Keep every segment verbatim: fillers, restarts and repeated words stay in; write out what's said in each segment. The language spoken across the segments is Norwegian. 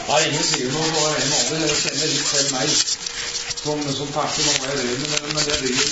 Nei, ingen sier noe, og en annen jeg kjenner litt selv meg som, som person og hva jeg driver med, men jeg driver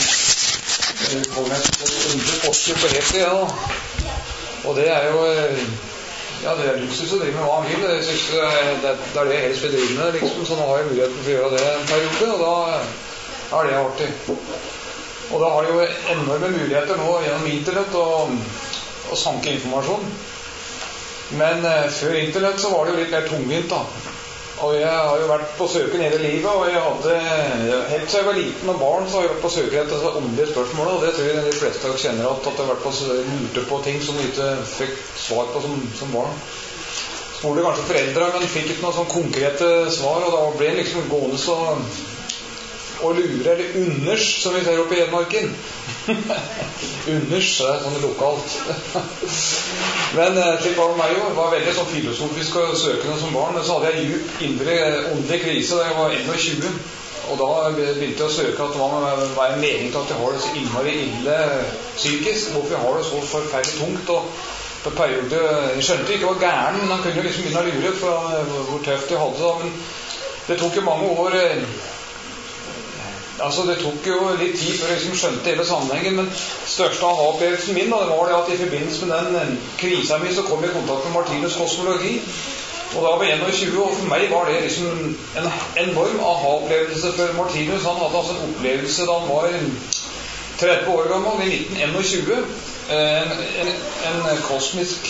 med kommer på undre forsker på helt det, ja. Og det er jo, ja, det er luksus å drive med hva han vil. Jeg synes det, det er det jeg helst vil drive med, liksom, så nå har jeg muligheten for å gjøre det en periode, og da er det artig. Og da har jeg jo enorme muligheter nå gjennom internett og, og sanke informasjon. Men eh, før internett så var det jo litt mer tungvint da. Og jeg har jo vært på søken hele livet, og jeg hadde, helt så jeg var liten og barn, så har jeg vært på søken etter så åndelige spørsmål, og det tror jeg de fleste av kjenner at, at jeg har vært på lurte på ting som de ikke fikk svar på som, som barn. Spurte kanskje foreldre, men fikk ikke noen sånn konkrete svar, og da ble jeg liksom gående så og lure, eller unders, som vi ser oppe i Hedmarken. Unders, det er sånn lokalt. Men slik var det meg jo, var veldig sånn filosofisk og søkende som barn. Så hadde jeg djup indre åndelig krise da jeg var enogtjue. Og da begynte jeg å søke at hva er en mening til at jeg har det så innmari ille psykisk. Hvorfor jeg har det så forferdelig tungt. Og på periode, jeg skjønte ikke var gæren, men han kunne jo liksom begynne å lure for hvor tøft jeg hadde det. Men det tok jo mange år. Altså det tok jo litt tid før jeg liksom skjønte hele sammenhengen, men største aha-opplevelsen min da, det var det at i forbindelse med den krisen min så kom jeg i kontakt med Martinus kosmologi, og da var jeg enogtjue, og for meg var det liksom en enorm aha-opplevelse. For Martinus, han hadde altså en opplevelse da han var tretti år gammel, i nitten enogtjue, en, en, en kosmisk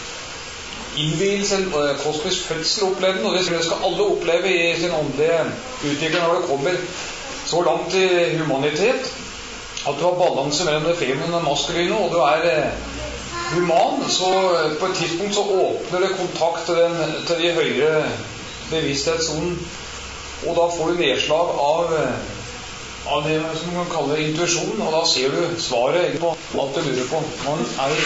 innvielse, en kosmisk fødsel-opplevelse, og det skal alle oppleve i sin åndelige utvikling når det kommer så langt i humanitet, at du har balanse mellom det feminine og maskuline, og du er eh, human, så på et tidspunkt så åpner det kontakt til, den, til de høyere bevissthetssonen, og da får du nedslag av, av det som man kaller intuisjon, og da ser du svaret på alt du lurer på. Man er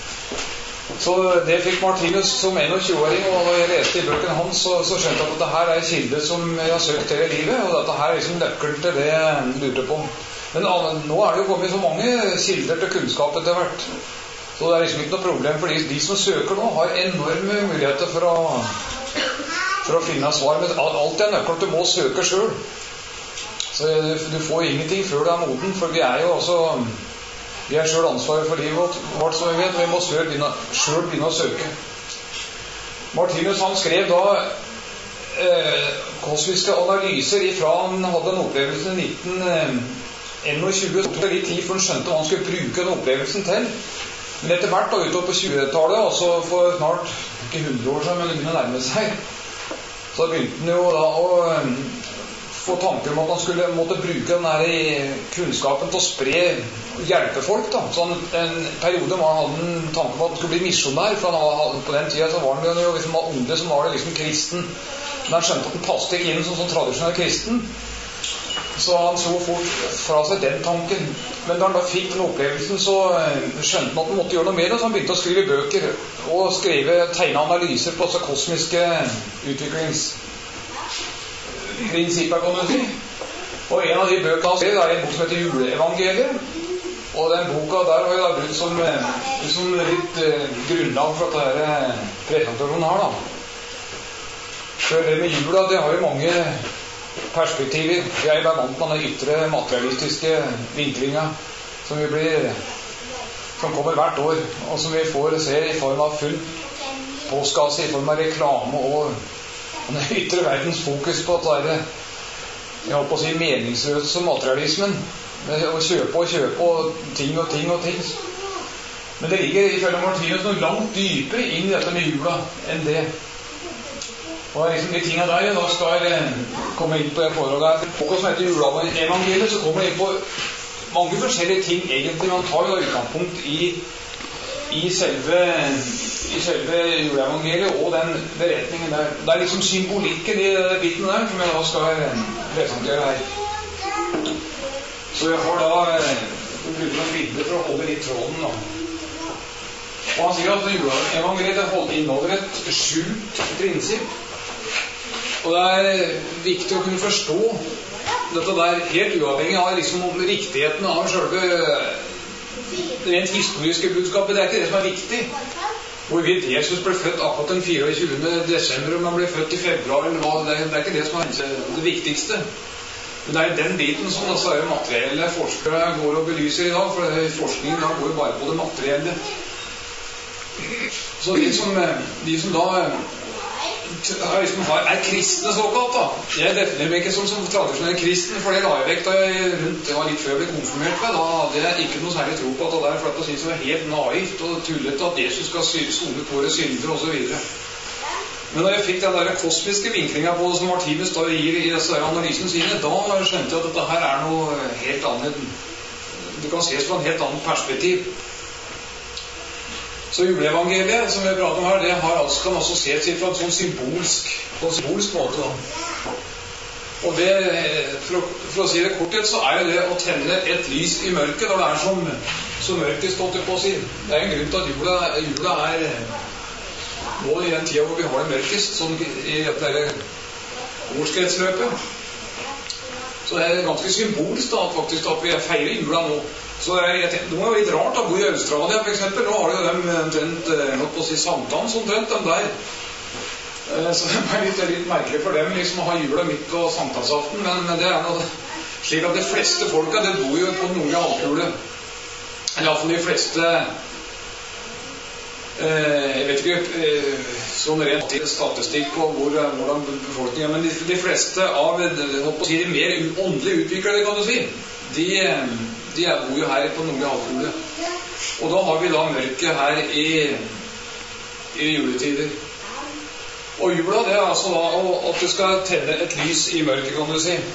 Så det fikk Martinus som enogtjue-åring, og da jeg leste i bøkene hans, så, så skjønte jeg at dette her er en kilde som jeg har søkt hele livet, og dette her er liksom nøkkelen til det jeg lurte på. Men nå er det jo kommet så mange kilder til kunnskap etter hvert, så det er liksom ikke noe problem, for de, de som søker nå har enorme muligheter for å, for å finne svar, men alt er nøkkelen, du må søke selv. Så du får ingenting før du er moden, for vi er jo også... Vi er selv ansvaret for livet vårt, som vi vet, og vi må selv begynne, selv begynne å søke. Martinus, han skrev da eh, kosmiske analyser ifra han hadde en opplevelse i nitten enogtjue. Det tok litt tid for han skjønte hva han skulle bruke den opplevelsen til. Men etter hvert da, utover på tjuetallet, altså for snart, ikke hundre år siden, men det begynner å nærme seg, så begynte han jo da å få tanker om at han skulle måtte bruke den her kunnskapen til å spre hjelpe folk da. Så han, en periode var han hadde en tanke om at han skulle bli misjonær, for han hadde, på den tiden så var han jo liksom unge som var det liksom kristen, men han skjønte at han passet ikke inn som sånn tradisjonell kristen, så han så fort fra seg den tanken. Men da han da fikk den opplevelsen, så skjønte han at han måtte gjøre noe med det, så han begynte å skrive bøker og skrive, tegne analyser på så kosmiske utviklings prinsipper, kan du si. Og en av de bøkene han skrev er en bok som heter Juleevangeliet, og den boka der har jeg da brukt som, som litt eh, grunnlag for at dette presentasjonen har da. For det med jula, det har jo mange perspektiver. Jeg er vant med den ytre materialistiske vinklinga som vi blir, som kommer hvert år, og som vi får se i form av full postkasse, i form av reklame og den ytre verdens fokus på at det er, jeg holdt på å si, meningsløs som materialismen, med å kjøpe og kjøpe og ting og ting og ting. Men det ligger ifølge Martinus noe langt dypere inn i dette med jula enn det. Og liksom de tingene der, da skal jeg komme inn på det forholdet her. På hva som heter Juleevangeliet, så kommer jeg inn på mange forskjellige ting egentlig. Man tar jo utgangspunkt i i selve, i selve juleevangeliet og den beretningen der. Det er liksom symbolikken i den biten der som jeg da skal presentere her. Så jeg har da brukt noen bilder for å holde litt tråden da. Og han sier at juleevangeliet inneholder et skjult prinsipp. Og det er viktig å kunne forstå dette der helt uavhengig av liksom om riktigheten av selve rent historiske budskapet. Det er ikke det som er viktig. Hvorvidt Jesus ble født akkurat den fireogtjuende desember, om han ble født i februar, eller hva, det er ikke det som er det viktigste. Men det er den biten som altså er materielle forskere går og belyser i dag, for forskningen da går bare på det materielle. Så de som, de som da er, liksom, er kristne såkalt da, jeg definerer meg ikke som, som tradisjonell kristen, for det la jeg vekk da jeg rundt, det var litt før jeg ble konfirmert med, da hadde jeg ikke noe særlig tro på at det der, for at jeg synes det var helt naivt og tullete at Jesus skal sone på våre synder og så videre. Men da jeg fikk den der kosmiske vinklinga på det som Martinus da gir i disse analysene sine, da skjønte jeg at dette her er noe helt annet. Det kan ses fra en helt annen perspektiv. Så juleevangeliet som vi prater om her, det har altså, kan også ses fra en sånn symbolsk, på en symbolsk måte da. Og det, for å, for å si det korthet, så er det å tenne et lys i mørket når det er som, som mørkest stått på å si. Det er en grunn til at jula, jula er nå i den tida hvor vi har det mørkest, sånn i dette årskretsløpet. Så det er ganske symbolsk da, faktisk, at vi feirer jula nå. Så jeg, jeg tenkte, det må jo litt rart å bo i Australia for eksempel. Nå har de jo dem omtrent, holdt på å si, sankthans omtrent, dem der. Så det er litt, litt merkelig for dem liksom å ha jula midt på sankthansaften, men, men det er noe slik at de fleste folka, det bor jo på den nordlige halvkule. Eller i hvert fall de fleste eh, jeg vet ikke eh, sånn rent statistikk på hvor, hvordan befolkningen er, men de, de fleste av holdt på å si, de mer åndelig utviklede, kan du si, de De bor jo her på nordlige halvkule. Og da har vi da mørket her i, i juletider. Og jula, det er altså da at du skal tenne et lys i mørket, kan du si.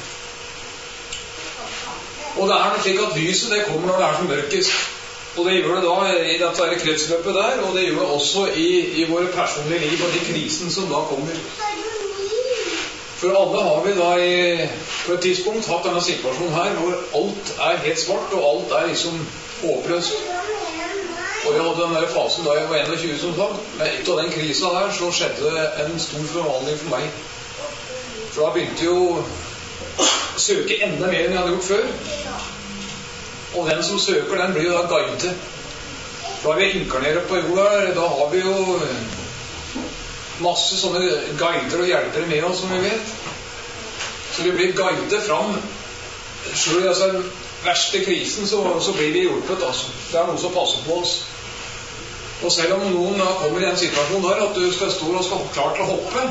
Og det er noe slik at lyset, det kommer når det er som mørkest. Og det gjør det da i dette kretsløpet der, og det gjør det også i, i våre personlige liv og de krisen som da kommer. For alle har vi da i, på et tidspunkt hatt denne situasjonen her hvor alt er helt svart og alt er liksom håpløst. Og jeg hadde den der fasen da jeg var enogtjue som sagt, men etter den krisen der så skjedde det en stor forvandling for meg. For da begynte jeg å søke enda mer enn jeg hadde gjort før. Og den som søker, den blir jo da guide. Da vi inkarnerer på jorda, da har vi jo masse sånne guider og hjelpere med oss, som vi vet. Så vi blir guidet fram. Selv i altså, den verste krisen, så, så blir vi hjulpet. Altså. Det er noen som passer på oss. Og selv om noen da kommer i en situasjon der, at du skal stå og skal klare til å hoppe.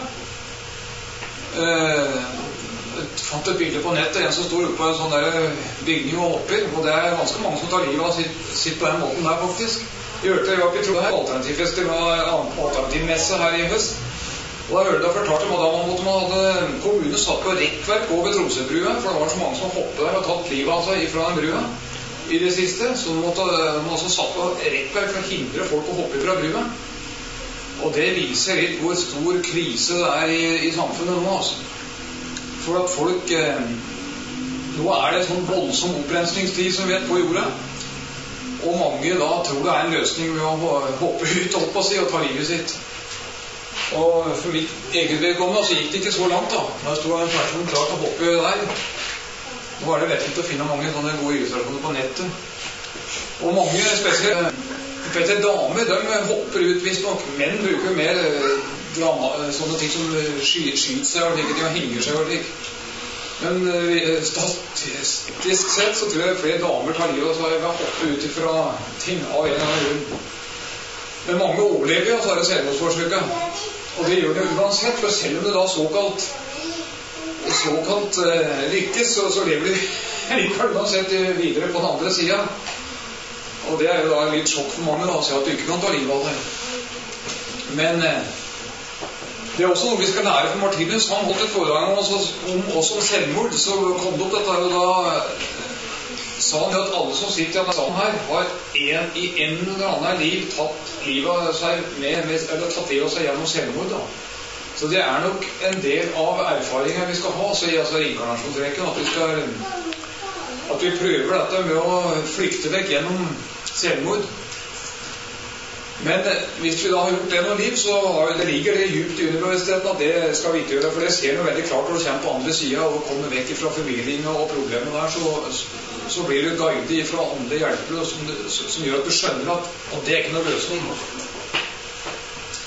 Eh, jeg fant et bilde på nettet, en som står oppe på en sånn der bygning og hopper. Og det er ganske mange som tar livet av sitt, sitt på den måten der, faktisk. Jeg hørte, jeg var ikke tro det her, alternativfestival, alternativmesse her i høst. Og da hørte jeg fortalt om at da måtte man hadde kommunen satt på rekkverk over Tromsøbrua, for det var så mange som hoppet der og tatt livet av seg fra den brua i det siste. Så måtte man også satt på rekkverk for å hindre folk å hoppe fra brua. Og det viser litt hvor stor krise det er i, i samfunnet nå, altså. For at folk, eh, nå er det en sånn voldsom opprensningstid som vi vet på jorda. Og mange da tror det er en løsning ved å hoppe ut opp og si og ta livet sitt. Og for mitt eget vedkommende så gikk det ikke så langt da. Da stod en person klar til å hoppe der. Nå var det lettere å finne mange sånne gode illustrasjoner på nettet. Og mange, spesielt, spesielt damer, de hopper ut hvis nok. Menn bruker mer drama, sånne ting som skyter seg og ikke de henger seg og slik. Men statistisk sett så tror jeg flere damer tar livet og så har jeg hoppet ut fra ting av en eller annen grunn. Men mange overlever og tar det selvmordsforsøket. Og det gjør det uansett, for selv om det da såkalt såkalt eh, lykkes, så, så lever de likevel uansett videre på den andre siden. Og det er jo da litt sjokk for mange da, å se at du ikke kan ta livet av det. Men eh, det er også noe vi skal lære for Martinus. Han holdt et foredrag om oss om, oss om selvmord, så kom det opp dette, og da sa han at alle som sitter i denne salen her har en, i en eller annen liv tatt livet av seg, med, med, eller tatt livet av seg gjennom selvmord. Da. Så det er nok en del av erfaringen vi skal ha, altså i altså inkarnasjonsrekken, at vi skal at vi prøver dette med å flykte vekk gjennom selvmord. Men hvis vi da har gjort det noe liv, så har, det ligger det djupt i underbevisstheten at det skal vi ikke gjøre, for det ser noe veldig klart når du kommer på andre siden og kommer vekk fra forvirring og problemet der, så, så blir du guidet fra andre hjelpere som, som gjør at du skjønner at, at det er ikke noe løsning.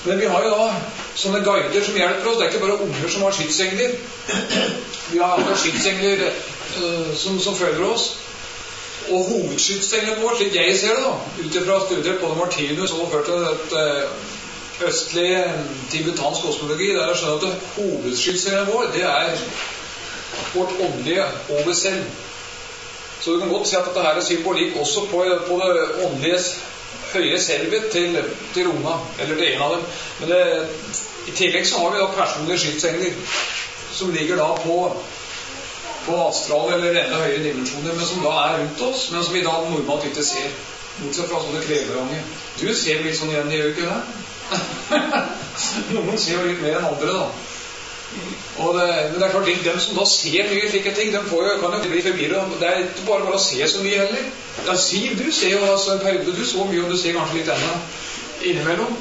Men vi har jo da sånne guider som hjelper oss. Det er ikke bare unger som har skytsengler. Vi har andre skytsengler uh, som, som følger oss. Og hovedskytsenglen vår, slik jeg ser det da, utifra studier både Martinus og ført til et uh, østlig tibetansk kosmologi, der jeg skjønner at hovedskytsenglen vår, det er vårt åndelige over selv. Så du kan godt si at dette her er symbolikk også på, på det åndelige høyere selvet til, til Rona, eller til en av dem. Men det, i tillegg så har vi da personlige skytsengler, som ligger da på, på astral eller enda høyere dimensjoner, men som da er rundt oss, men som vi da normalt ikke ser. Bortsett fra sånne kreverange. Du ser litt sånn igjen, gjør ikke det? Noen ser jo litt mer enn andre da. Og det, men det er klart, de som da ser mye slike ting, de får jo, kan jo bli forvirret. Det er ikke bare bare å se så mye heller. Ja, Siv, du ser jo altså en periode, du så mye, og du ser kanskje litt enda innimellom.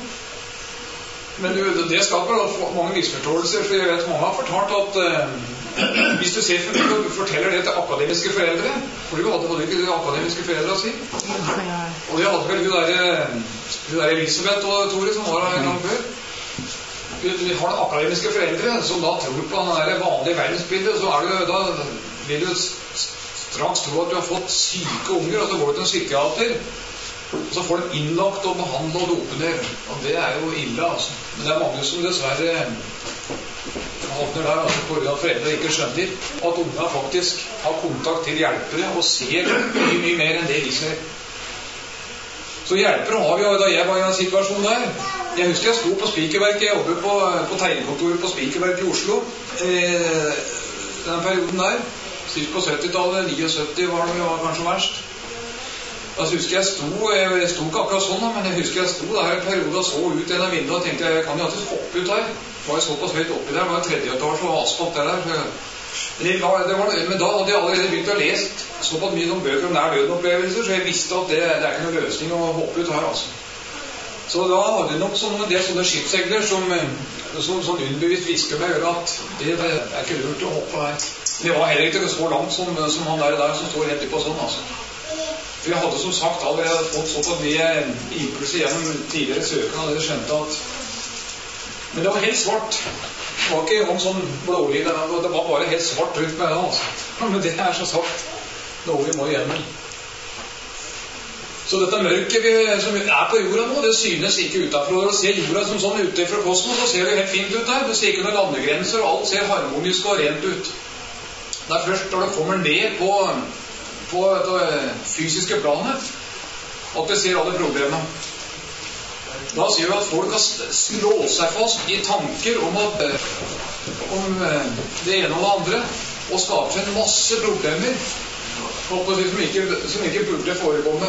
Men du, det skaper da mange misforståelser, for jeg vet mange har fortalt at uh, hvis du ser for mye og forteller det til akademiske foreldre, for du hadde, hadde ikke de akademiske foreldre å si. Og det hadde vel du der, du der Elisabeth og Tore som var her en gang før. Vi har det akademiske foreldre som da tror på den der vanlige verdensbildet, så er det, da vil du straks tro at du har fått syke unger, og så går du til en psykiater, og så får de innlagt og behandlet og dope ned. Og det er jo ille, altså. Men det er mange som dessverre havner der, altså, på grunn av at foreldre ikke skjønner at unger faktisk har kontakt til hjelpere og ser mye, mye mer enn det vi ser. Så hjelpere har vi jo da jeg var i en situasjon der. Jeg husker jeg sto på Spikerverket, jeg jobbet på, på tegnekontoret på Spikerverket i Oslo eh, den perioden der, sist på syttitallet, syttini var det var kanskje verst. Da husker jeg sto, jeg, jeg sto ikke akkurat sånn, men jeg husker jeg sto der en periode og så ut gjennom vinduet og tenkte, jeg kan jo alltid hoppe ut her. Det var jo såpass høyt oppi der, det var tredje etasje og asfalt der der. Det var, det var, men da hadde jeg allerede begynt å lese såpass mye om bøker om nær døden-opplevelser, så jeg visste at det, det er ikke noen løsning å hoppe ut her, altså. Så da hadde jeg nok sånn, en del sånne skipsegler som, som sånn underbevisst visker meg gjør at det, det er ikke lurt å hoppe her. Det var heller ikke så langt som, som han der, der som står rett på sånn, altså. For jeg hadde som sagt allerede fått såpass mye impulser gjennom tidligere søkene, og dere skjønte at men det var helt svart. Det var ikke noen sånn blålig, det var bare helt svart rundt meg da, altså. Men det er så sagt noe vi må igjennom. Så dette mørket vi, som er på jorda nå, det synes ikke utenfor. Når du ser jorda som sånn ute fra kosmos, så ser det helt fint ut der. Du ser ikke noen landegrenser, og alt ser harmonisk og rent ut. Det er først når det kommer ned på, på det fysiske planet, at vi ser alle problemene. Da sier vi at folk har slått seg fast i tanker om, at, om det ene og det andre, og skaper seg en masse problemer som ikke, som ikke burde forekomme.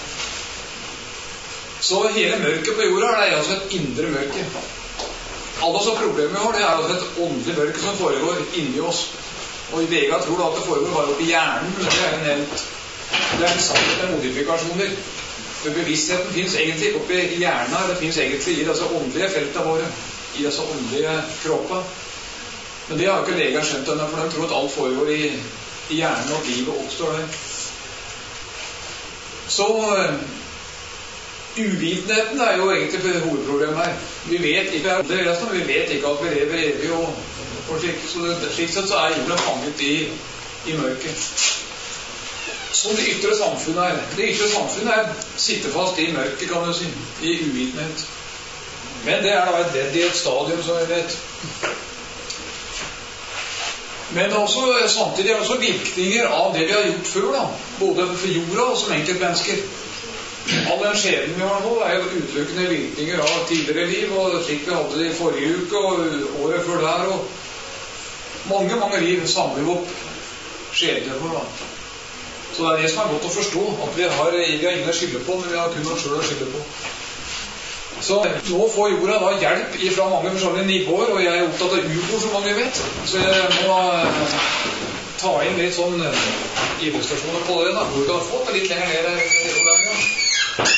Så hele mørket på jorda er altså et indre mørke. Alle så problemer vi har, det er altså et åndelig mørke som foregår inni oss. Og i Vega tror da at det foregår bare oppe i hjernen, men det er en helt, det er en sannhet med modifikasjoner. For bevisstheten finnes egentlig oppe i hjernen, det finnes egentlig i disse åndelige feltene våre, i disse åndelige kroppene. Men det har ikke leger skjønt ennå, for de tror at alt foregår i, i hjernen, og livet oppstår der. Så uh, uvitenheten er jo egentlig hovedproblemet her. Vi vet ikke at det resten, vi vet ikke at vi lever evig, og, og slik, så det, slik sett så er jorda fanget i, i mørket. Som det ytre samfunnet er. Det ytre samfunnet er sitter fast i mørket, kan du si, i uvitenhet. Men det er da et ledd i et stadium, som jeg vet. Men også, samtidig er det også virkninger av det vi har gjort før, da. Både for jorda og som enkeltmennesker. All den skjeden vi har nå er jo utelukkende virkninger av tidligere liv, og slik vi hadde det i forrige uke og året før der, og mange, mange liv samler vi opp skjeder for, da. Så det er det som er godt å forstå, at vi har, vi har ingen å skylde på, men vi har kun oss selv å skylde på. Så nå får jorda da hjelp fra mange forskjellige nivåer, og jeg er opptatt av U F O, som mange vet. Så jeg må ta inn litt sånn illustrasjoner på det, da. Hvor kan du få det litt lenger ned?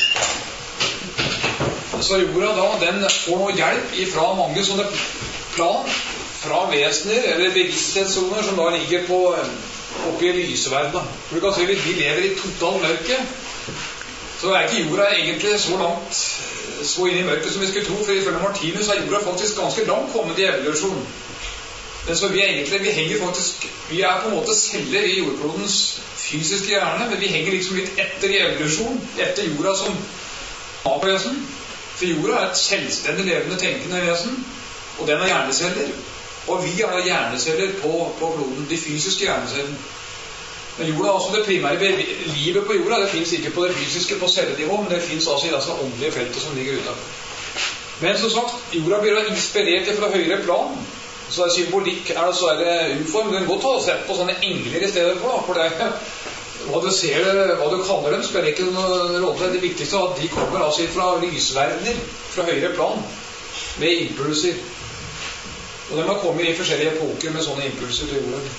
Så jorda da, den får nå hjelp fra mange sånne plan, fra vesener eller bevissthetssoner som da ligger på oppe i lysverden. For du kan se, vi lever i total mørke, så er ikke jorda egentlig så langt så inn i mørket som vi skulle tro, for ifølge Martinus er jorda faktisk ganske langt kommet i evolusjon. Men så vi er egentlig, vi henger faktisk, vi er på en måte celler i jordklodens fysiske hjerne, men vi henger liksom litt etter i evolusjon, etter jorda som apevesen. For jorda er et selvstendig levende tenkende vesen, og den er hjerneceller. Og vi er hjerneceller på, på kloden, de fysiske hjernecellene. Men jorda er også det primære livet på jorda. Det finnes ikke på det fysiske, på cellenivå, men det finnes altså i det åndelige feltet som ligger utenfor. Men som sagt, jorda blir inspirert fra høyere plan. Så er symbolikk, er det så er det uform. Den går til å sette på sånne engler i stedet for, for det hva du ser, hva du kaller dem, spiller ikke noen rolle. Det viktigste er at de kommer altså fra lysverdener, fra høyere plan, med impulser. Og de har kommet i forskjellige epoker med sånne impulser til jorda.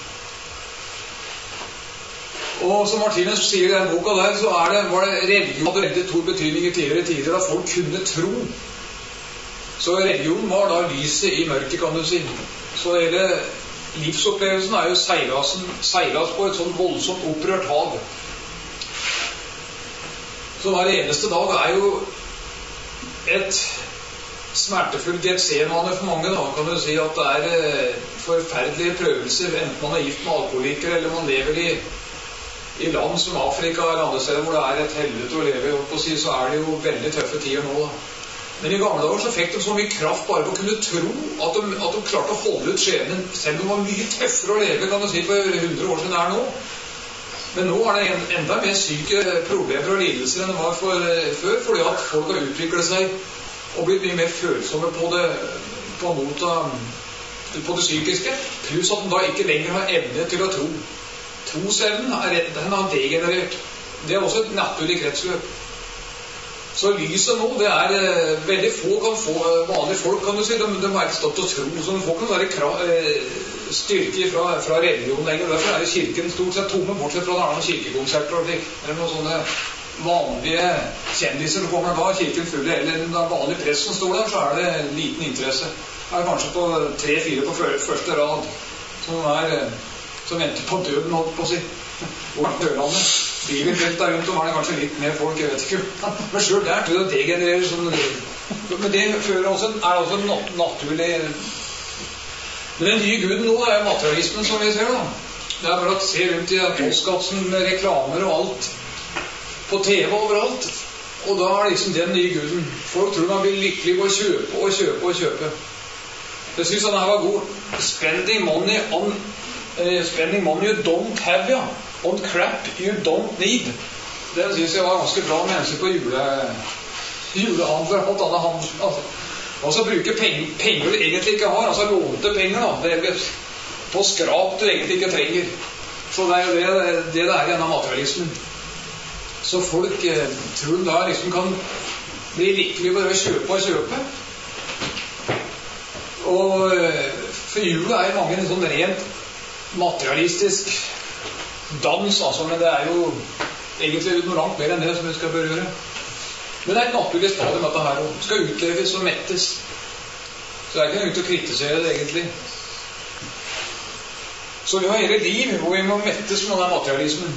Og som Martinus sier i den boka der, så er det, var det religion hadde veldig stor betydning i tidligere tider, da folk kunne tro. Så religion var da lyset i mørket, kan du si. Så hele livsopplevelsen er jo seilasen, seilas på et sånn voldsomt opprørt hav. Så hver eneste dag er jo et smertefullt Getsemane for mange, da kan du si at det er forferdelige prøvelser, enten man er gift med alkoholikere, eller man lever i I land som Afrika eller andre steder hvor det er et helvete å leve opp og si, så er det jo veldig tøffe tider nå da. Men i gamle dager så fikk de så mye kraft bare på å kunne tro at de, at de klarte å holde ut skjebnen, selv om det var mye tøffere å leve, kan du si, for hundre år siden det er nå. Men nå er det en, enda mer syke problemer og lidelser enn det var for, før, fordi at folk har utviklet seg og blitt mye mer følsomme på det, på, mota, på det psykiske, pluss at de da ikke lenger har evne til å tro. Trosevnen den har degenerert. Det er også et naturlig kretsløp. Så lyset nå, det er eh, veldig få kan få, vanlige folk kan du si, de, de har ikke stått å tro, så de får ikke være kra, eh, styrke fra, fra religion lenger. Derfor er kirken stort sett tomme, bortsett fra noen kirkekonserter og slik, eller noen sånne vanlige kjendiser som kommer da, kirken fulle, eller den vanlige press som står der, så er det liten interesse. Det er kanskje på tre-fire på første rad, som er som venter på døden, holdt på å si. Hvor er dødlandet? Bilen helt der rundt om er det kanskje litt mer folk, jeg vet ikke. Men selv der tror jeg det degenererer sånn. Men det fører også, er også nat naturlig. Men den nye guden nå er materialismen, som vi ser da. Det er bare å se rundt i postkatsen med reklamer og alt. På T V overalt. Og da er liksom den nye guden. Folk tror man blir lykkelig på å kjøpe og kjøpe og kjøpe. Jeg synes han her var god. Spending money on Uh, spending money you don't have, ja. On crap you don't need. Det synes jeg var ganske bra med hensyn på jule, julehandler og alt annet handel. Altså, altså bruke penger, penger du egentlig ikke har, altså lånte penger da, det er på skrap du egentlig ikke trenger. Så det er jo det det, det er i denne materialismen. Så folk eh, tror de da liksom kan bli lykkelige bare å kjøpe og kjøpe. Og eh, for jule er mange en sånn rent materialistisk dans, altså, men det er jo egentlig noe langt mer enn det som vi skal berøre. Men det er et naturlig stadium at det her skal utleves og mettes. Så det er ikke noe ut å kritisere det egentlig. Så vi har hele liv hvor vi må mettes med denne materialismen.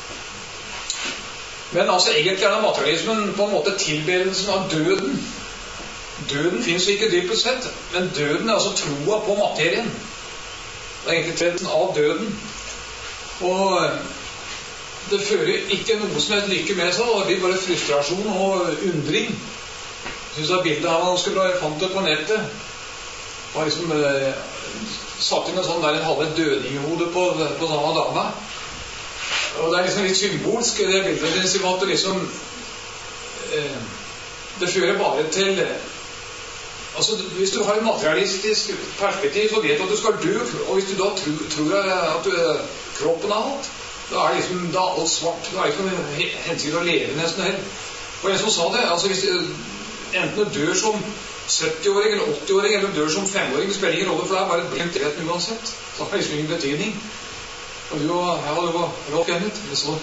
Men altså egentlig er denne materialismen på en måte tilbedelsen av døden. Døden finnes jo ikke dypest sett, men døden er altså troa på materien. Det er egentlig trenden av døden. Og det fører ikke noe som helst lykke med seg, det blir bare frustrasjon og undring. Jeg synes det er bildet her ganske bra, jeg fant det på nettet. Det var liksom eh, satt inn en sånn der en halve dødinghode på, på samme dame. Og det er liksom litt symbolsk, det bildet, det at det liksom eh, det fører bare til altså, hvis du har en materialistisk perspektiv, så vet du at du skal dø, og hvis du da tror, tror at du, kroppen er alt, da er det liksom da er alt svart, da er det ikke noe hensyn å leve nesten helt. Og en som sa det, altså hvis du enten du dør som sytti-åring eller åtti-åring, eller du dør som fem-åring, det spiller ingen rolle, for det er bare et blindt rett uansett. Så har det liksom ingen betydning. Og du og jeg var Rolf Kenneth, det så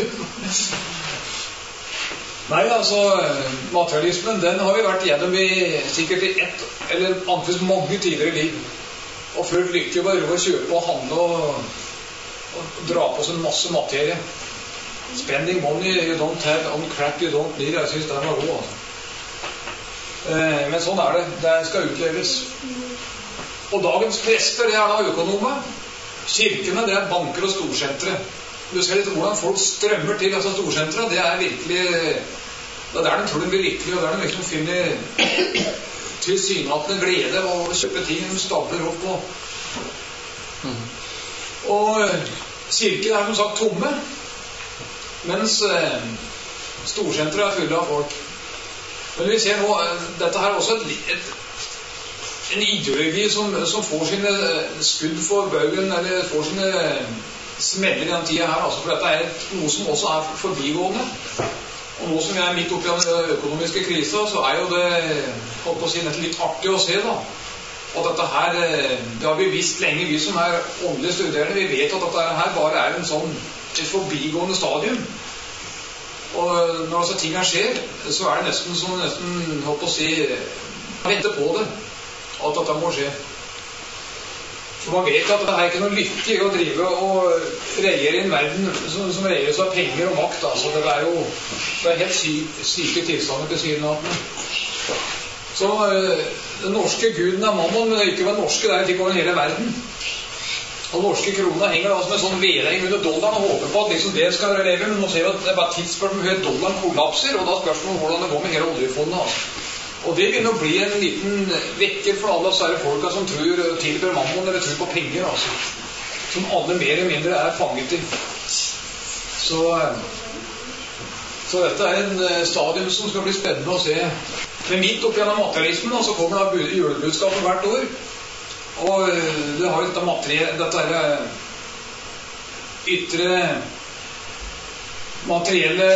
Nei, altså, materialismen, den har vi vært gjennom i sikkert i ett, eller annet mange tidligere liv. Og før lykke bare å kjøpe og handle og, og dra på seg en masse materie. Spending money you don't have on crap you don't need, jeg synes det var god, altså. Eh, men sånn er det. Det skal utleves. Og dagens prester, det er da økonome. Kirkene, det er banker og storsentre. Du ser litt hvordan folk strømmer til altså storsentre. Det er virkelig, det er der de tror de blir lykkelig, og der de liksom finner tilsynelatende glede og kjøpe ting de stabler opp på. Og kirken er som sagt tomme, mens eh, storsentre er fulle av folk. Men vi ser nå, dette her er også et, et, en ideologi som, som får sine skudd for baugen, eller får sine smeller i den tida her, altså, for dette er et, noe som også er forbigående. Og nå som vi er midt oppi den økonomiske krisa, så er jo det, holdt på å si, litt artig å se da. Og dette her, det har vi visst lenge, vi som er åndelige studerende, vi vet at dette her bare er en sånn, et forbigående stadium. Og når altså ting her skjer, så er det nesten som, nesten, holdt på å si, vente på det, at dette må skje. For man vet at det er ikke noe lykke i å drive og regjere i en verden som, som regjeres av penger og makt. Altså, det er jo det er helt syk, syke tilstander til siden av den. Så den norske guden er mammon, men ikke den norske, det er ikke over hele verden. Og norske krona henger da som en sånn vedheng under dollaren og håper på at liksom det skal leve, men nå ser vi at det er bare tidsspørsmål før dollaren kollapser, og da spørsmål hvordan det går med hele oljefondet. Altså. Og det begynner å bli en liten vekker for alle disse folka som tror tilber mammon eller tror på penger, altså. Som alle mer eller mindre er fanget i. Så, så dette er en stadium som skal bli spennende å se. Men midt opp gjennom materialismen, så kommer da julebudskapet hvert år. Og det har jo dette materielle, dette her ytre materielle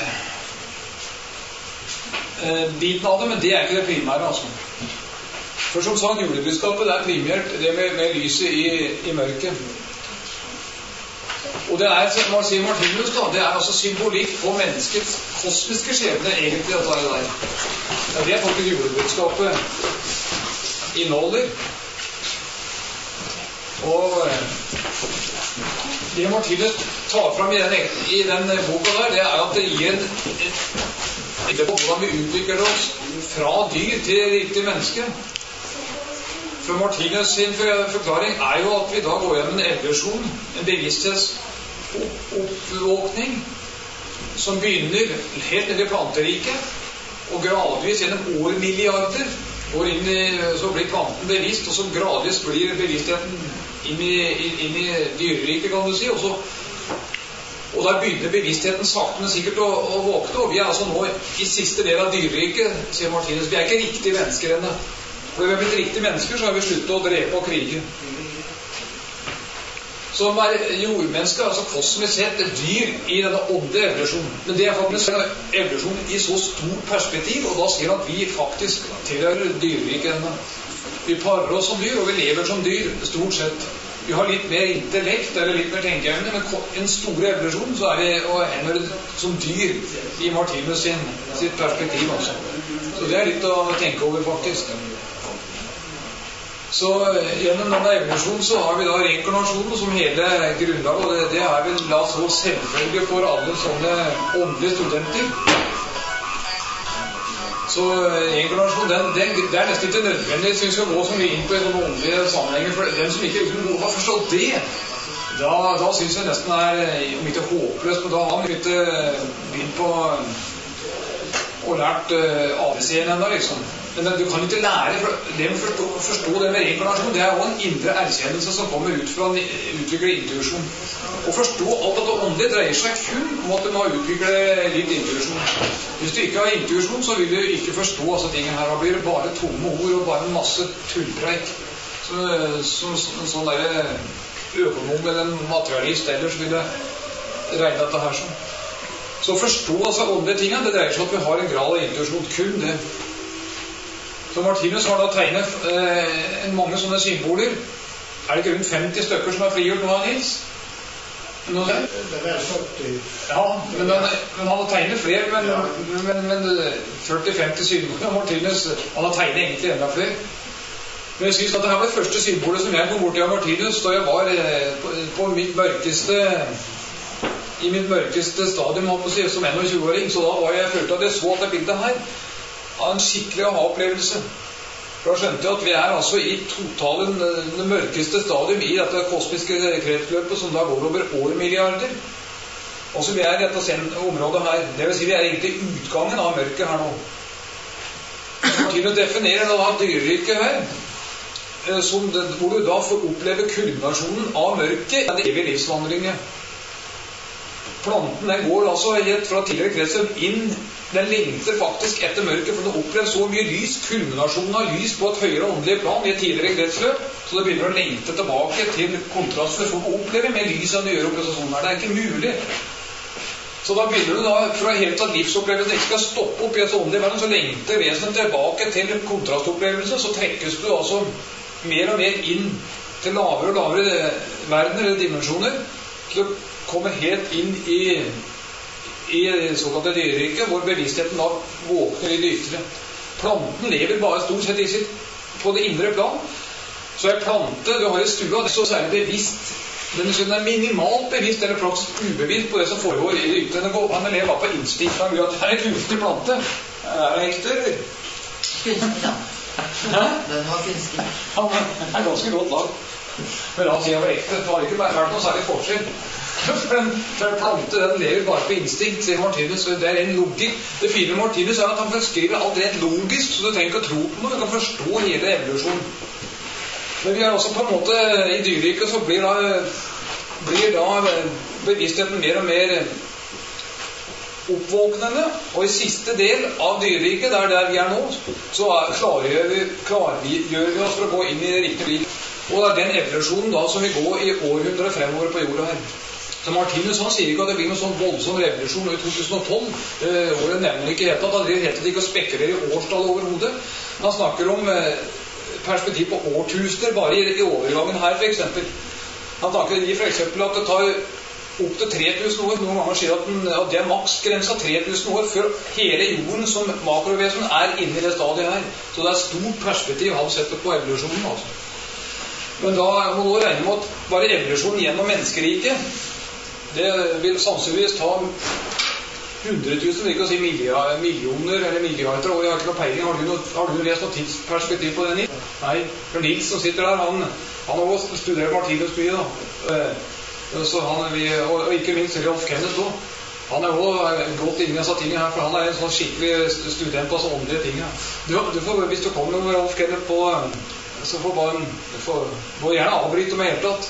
eh, biten av det, men det er ikke det primære, altså. For som sagt, julebudskapet, det er primært det med, med lyset i, i mørket. Og det er, som man sier Martinus, da, det er altså symbolikk på menneskets kosmiske skjebne, egentlig, dette er det der. Ja, det er faktisk julebudskapet inneholder. Og det Martinus tar fram i den, i den boka der, det er at det gir en, en på hvordan vi utvikler oss fra dyr til riktig menneske. For Martinus sin forklaring er jo at vi da går gjennom en evolusjon, en bevissthetsoppvåkning, som begynner helt nede i planteriket, og gradvis gjennom årmilliarder går inn i, så blir planten bevisst, og så gradvis blir bevisstheten inn i, inn, inn i dyreriket, kan du si, og så og der begynner bevisstheten sakte, men sikkert å, å våkne, og vi er altså nå i siste del av dyreriket, sier Martinus. Vi er ikke riktige mennesker ennå. For når vi har blitt riktige mennesker, så har vi sluttet å drepe og krige. Så er jordmennesker, altså kosmisk sett, et dyr i denne åndelige evolusjonen. Men det er faktisk en evolusjon i så stort perspektiv, og da ser vi at vi faktisk tilhører dyreriket ennå. Vi parer oss som dyr, og vi lever som dyr, stort sett. Vi har litt mer intellekt, eller litt mer tenkeevne, men en stor evolusjon, så er vi og ender som dyr i Martinus sin, sitt perspektiv, altså. Så det er litt å tenke over, faktisk. Så gjennom denne evolusjonen så har vi da reinkarnasjonen som hele grunnlaget, og det, det er vel la så selvfølge for alle sånne åndelige studenter. Så reinkarnasjon, den, den, det er nesten ikke nødvendig, synes jeg, å gå så mye inn på en åndelige sammenhenger, for den som ikke liksom har forstått det, da, da synes jeg nesten er, om ikke håpløst, men da har man ikke begynt på og lært uh, A B C-en enda, liksom. Men du kan ikke lære, for det å forstå, forstå det med reinkarnasjon, det er jo en indre erkjennelse som kommer ut fra en utviklet intuisjon. Å forstå alt dette åndelige dreier seg kun om at du må utvikle litt intuisjon. Hvis du ikke har intuisjon, så vil du ikke forstå altså tingene her. Da blir det bare tomme ord og bare en masse tullpreik. Så, så, så, en sånn der økonom eller en materialist ellers vil jeg regne dette her som. Så å forstå altså åndelige tingene, det dreier seg om at vi har en grad av intuisjon, kun det. Så Martinus har da tegnet eh, mange sånne symboler. Er det ikke rundt femti stykker som er frigjort nå, Nils? Nå, det er førti. Ja, men, den, men han har tegnet flere, men, ja. men, men førti til femti symboler. Martinus, han har tegnet egentlig enda flere. Men jeg synes at det her var det første symbolet som jeg kom bort til av Martinus, da jeg var eh, på, på mitt mørkeste, i mitt mørkeste stadium, si, som tjueåring, så da var jeg, jeg følte at jeg så at det bildet her, av en skikkelig aha-opplevelse. For da skjønte jeg at vi er altså i totalen det mørkeste stadium i dette kosmiske kretsløpet som da går over årmilliarder. Og så vi er i dette området her. Det vil si vi er egentlig i utgangen av mørket her nå. Til å definere da dyreriket her, som det, hvor du da får oppleve kulminasjonen av mørket, det evige livsvandringen. Planten den går altså helt fra tidligere kretsløp inn. Den lengter faktisk etter mørket, for den opplever så mye lys, kulminasjonen av lys på et høyere åndelig plan i et tidligere kretsløp, så det begynner å lengte tilbake til kontraster for å oppleve med lys enn å gjøre operasjonen her. Det er ikke mulig. Så da begynner du da, for å helt at livsopplevelsen ikke skal stoppe opp i et åndelig verden, så lengter vesenen tilbake til kontrastopplevelse, så trekkes du altså mer og mer inn til lavere og lavere verdener eller dimensjoner, til å komme helt inn i i såkalte dyreriket, hvor bevisstheten da våkner i det ytre. Planten lever bare stort sett i sitt, på det indre plan. Så er plante du har i stua, det er så særlig bevisst. Den er minimalt bevisst eller praktisk ubevisst på det som foregår i det ytre. Den går an å leve på instinkt av at det er en kunstig plante. Er det ekte, eller? Kunstig, da. Hæ? Den var kunstig. Han er ganske godt lag. Men han sier han var ekte. Det har ikke vært noe særlig forskjell. For en, for en plante, den lever bare på instinkt, sier Martinus. Det er en logikk. Det fine med Martinus er at han beskriver alt rett logisk, så du trenger ikke å tro på noe. Du kan forstå hele evolusjonen. Men vi er også på en måte i dyreriket, så blir da, blir da bevisstheten mer og mer oppvåknende. Og i siste del av dyreriket, der, der vi er nå, så er, klargjør, vi, klargjør vi oss for å gå inn i det riktige liv. Og det er den evolusjonen da som vil gå i århundre fremover på jorda her. Så Martinus han sier ikke at det blir noen sånn voldsom revolusjon i to tusen og tolv. Eh, året nevner ikke helt at han driver helt ikke å spekulere i årstall overhodet. Han snakker om eh, perspektiv på årtusener, bare i, i overgangen her for eksempel. Han snakker i for eksempel at det tar opp til tre tusen år. Noen ganger sier at, den, at det er maksgrensa tre tusen år før hele jorden som makrovesen er inne i det stadiet her. Så det er stort perspektiv han setter på evolusjonen altså. Men da må du regne med at bare evolusjonen gjennom menneskeriket, det vil sannsynligvis ta hundre tusen, vil ikke å si millioner eller milliarder år. Jeg har ikke noe peiling. Har du, noe, har du lest noe tidsperspektiv på det, Nils? Nei, for Nils som sitter der, han, han har også studert Martinus mye, da. Så han, vi, og, og ikke minst Rolf Kenneth også. Han er også gått inn i disse tingene her, for han er en sånn skikkelig student på sånne åndelige ting. Du, du får, hvis du kommer med Rolf Kenneth på, så får bare, du får, må gjerne avbryte med helt tatt.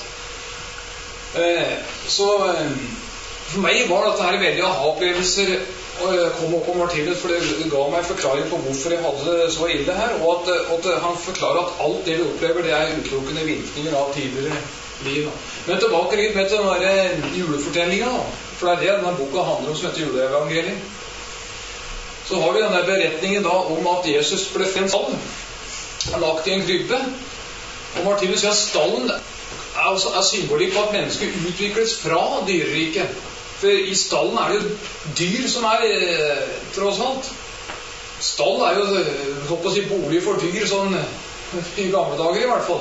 Eh, så eh, for meg var dette her veldig aha-opplevelser å komme opp om Martinus, for det ga meg forklaring på hvorfor jeg hadde det så ille her, og at, at han forklarer at alt det vi opplever, det er utelukkende virkninger av tidligere liv. Men tilbake litt med til den julefortellingen, for det er det denne boka handler om, som heter Juleevangeliet. Så har vi denne beretningen da om at Jesus ble for en stall, lagt i en krybbe, og Martinus sier at stallen er, altså, er symbolikk på at mennesket utvikles fra dyreriket. For i stallen er det jo dyr som er eh, tross alt. Stall er jo så å si, bolig for dyr, sånn i gamle dager i hvert fall.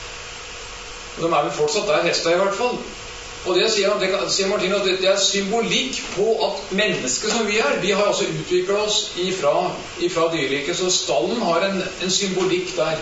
Og de er vel fortsatt der, hester i hvert fall. Og det sier, det, sier Martin at det, det er symbolikk på at mennesket som vi er, vi har altså utviklet oss ifra, ifra dyreriket. Så stallen har en, en symbolikk der.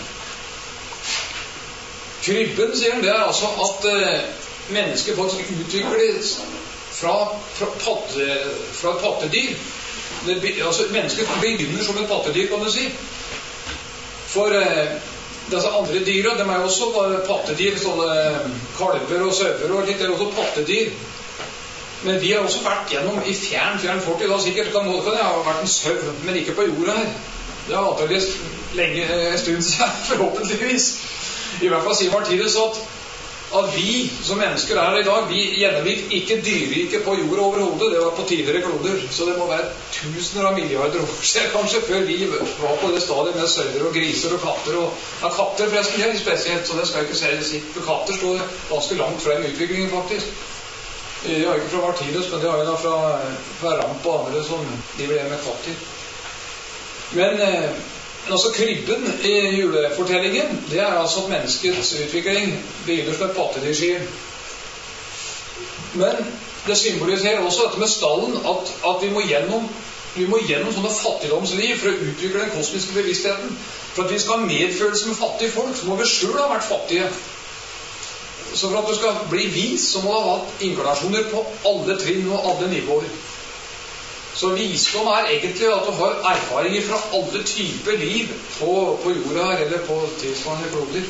Krybben, sier han, det er altså at eh, mennesket faktisk utvikles fra, fra, patte, fra et pattedyr. Det, altså, mennesket begynner som et pattedyr, kan du si. For eh, disse andre dyra, de er jo også bare pattedyr, sånne kalver og sauer og litt, det er også pattedyr. Men vi har også vært gjennom i fjern, fjern fortid, da sikkert kan det kan ha vært en sau, men ikke på jorda her. Det har antageligvis lenge, en stund siden, forhåpentligvis. I hvert fall sier Martinus at, at vi som mennesker er i dag, vi gjennomgikk ikke dyreriket på jorda overhodet, det var på tidligere kloder, så det må være tusener av milliarder år siden kanskje, før vi var på det stadiet med sauer og griser og katter, og ja, katter forresten, det er spesielt, så det skal jeg ikke si sitt, for katter står ganske langt frem i utviklingen faktisk. Jeg har ikke fra Martinus, men det har jeg da fra, fra Ramp og andre som driver det med katter. Men eh, altså krybben i julefortellingen, det er altså at menneskets utvikling begynner som et pattedyrskir. Men det symboliserer også dette med stallen, at, at vi må gjennom vi må gjennom sånne fattigdomsliv for å utvikle den kosmiske bevisstheten. For at vi skal ha medfølelse med fattige folk, så må vi selv ha vært fattige. Så for at du skal bli vis, så må du ha hatt inkarnasjoner på alle trinn og alle nivåer. Så visdom er egentlig at du har erfaringer fra alle typer liv på, på jorda her, eller på tilsvarende kloder.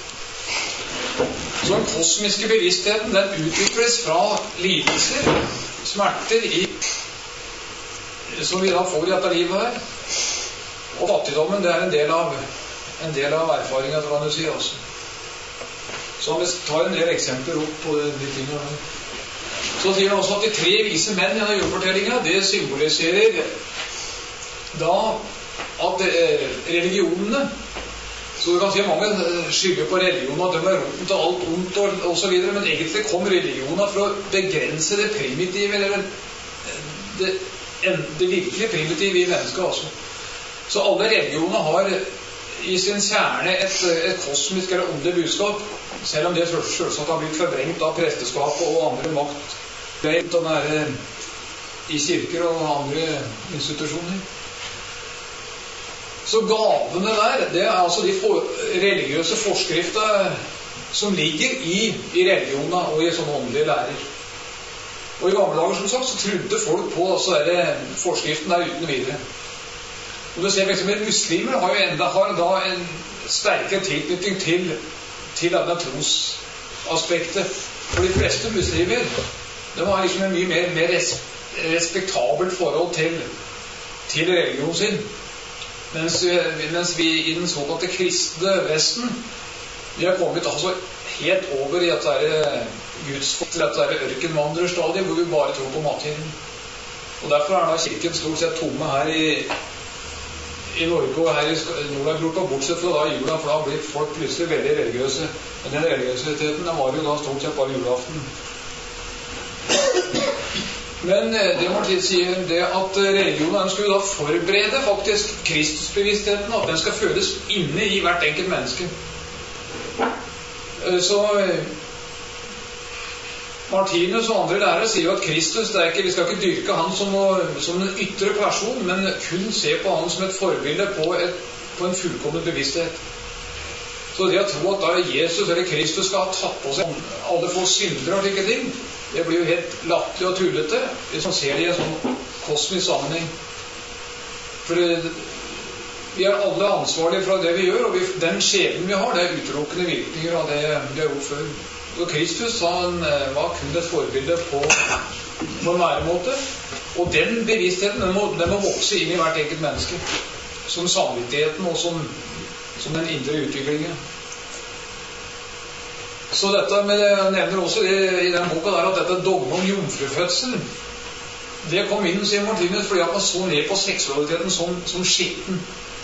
Så den kosmiske bevisstheten, den utvikles fra lidelser, smerter, i, som vi da får i dette livet her. Og fattigdommen, det er en del av, en del av erfaringen, kan du si, også. Så vi tar en del eksempler opp på de tingene her. Så sier han også at de tre vise menn i denne jordfortellingen, det symboliserer da at eh, religionene, så du kan si mange skylder på religionen, at de er roten til alt ondt og, og så videre, men egentlig kom religionen for å begrense det primitive, eller det, det virkelig primitive i mennesket også. Så alle religioner har i sin kjerne et, et kosmisk eller åndelig budskap, selv om det selvsagt har blitt forbrengt av presteskapet og andre makt. Det er den der, i kirker og andre institusjoner. Så gavene der, det er altså de for, religiøse forskrifter som ligger i, i religionene og i sånne åndelige lærer. Og i gamle dager, som sagt, så trodde folk på altså der, forskriften der uten videre. Og du ser for eksempel muslimer har jo enda har da en sterkere tilknytning til, til denne trosaspektet. For de fleste muslimer, de har liksom en mye mer, mer res, respektabelt forhold til, til religionen sin. Mens, mens vi i den såkalte kristne Vesten, vi har kommet altså helt over i dette gudsfolk, dette ørkenvandrerstadiet, hvor vi bare tror på mathilden. Og derfor er da kirken stort sett tomme her i i Norge og her i Nord-Europa, bortsett fra da jula, for da blir folk plutselig veldig religiøse. Men den religiøsiteten, den var jo da stort sett bare julaften. Men det Martin sier, det at religionen, den skulle da forberede faktisk Kristusbevisstheten, at den skal føles inne i hvert enkelt menneske. Så Martinus og andre lærere sier jo at Kristus, det er ikke, vi skal ikke dyrke han som, noe, som en ytre person, men kun se på han som et forbilde på, et, på en fullkommen bevissthet. Så det å tro at da Jesus eller Kristus skal ha tatt på seg alle få syndere og slike ting, det blir jo helt latterlig og tullete hvis man ser det i en sånn kosmisk sammenheng. For det, vi er alle ansvarlige for det vi gjør, og vi, den skjebnen vi har, det er utelukkende virkninger av det vi har gjort før. Og Kristus han var kun et forbilde på, på en væremåte, og den bevisstheten den må, den må vokse inn i hvert enkelt menneske, som samvittigheten og som, som den indre utviklingen. Så dette med, jeg nevner også det, i den boka der, at dette dogme om jomfrufødsel, det kom inn, sier Martinus, fordi at man så ned på seksualiteten som, som skitten.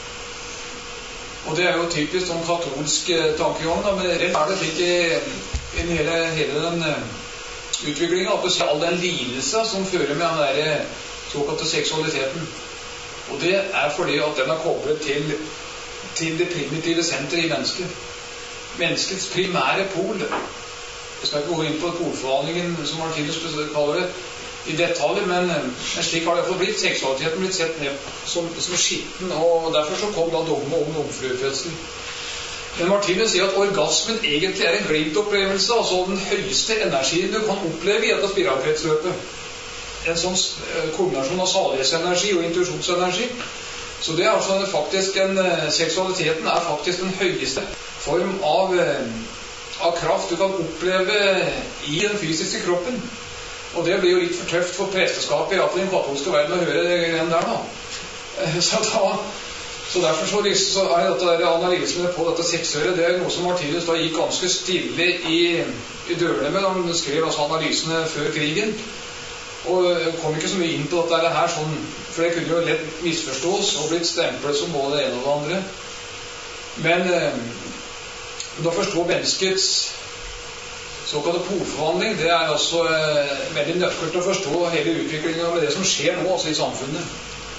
Og det er jo typisk sånn katolsk tankegang, da, men rett er det slik i i hele, hele den uh, utviklingen, at du ser all den lidelse som fører med den der såkalte seksualiteten. Og det er fordi at den er koblet til, til det primitive senteret i mennesket. Menneskets primære pol. Jeg skal ikke gå inn på polforvandlingen, som Martinus kaller det, i detaljer, men, men slik har det fått blitt. Seksualiteten blitt sett ned som, som skitten, og derfor så kom da dogme om jomfrufødsel. Men Martinus sier at orgasmen egentlig er en glimtopplevelse, altså den høyeste energien du kan oppleve i dette spiralkretsløpet. En sånn kombinasjon av salighetsenergi og intuisjonsenergi. Så det er altså faktisk en, seksualiteten er faktisk den høyeste form av, av kraft du kan oppleve i den fysiske kroppen. Og det blir jo litt for tøft for presteskapet, i hvert fall i den katolske verden, å høre det igjen der da. Så da Så derfor så, så er dette der analysene på dette seksuelle, det er noe som Martinus da gikk ganske stille i, i dørene med. Han skrev altså analysene før krigen, og kom ikke så mye inn på dette her, sånn, for det kunne jo lett misforstås og blitt stemplet som både det ene og det andre. Men eh, da forstå menneskets såkalte polforvandling, det er altså eh, veldig nøkkelt å forstå hele utviklingen med det som skjer nå altså i samfunnet.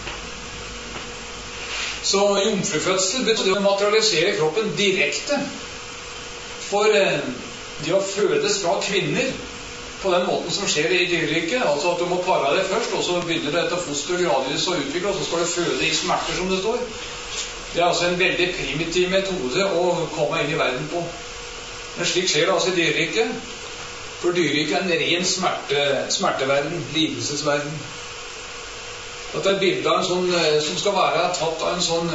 Så jomfrufødsel betyr å materialisere kroppen direkte. For eh, det å fødes fra kvinner på den måten som skjer i dyreriket, altså at du må pare deg først, og så begynner dette fosteret gradvis å utvikle, og så skal du føde i smerter, som det står. Det er altså en veldig primitiv metode å komme inn i verden på. Men slik skjer det altså i dyreriket, for dyreriket er en ren smerte, smerteverden, lidelsesverden. Dette er et bilde av en sånn, som skal være tatt av en sånn,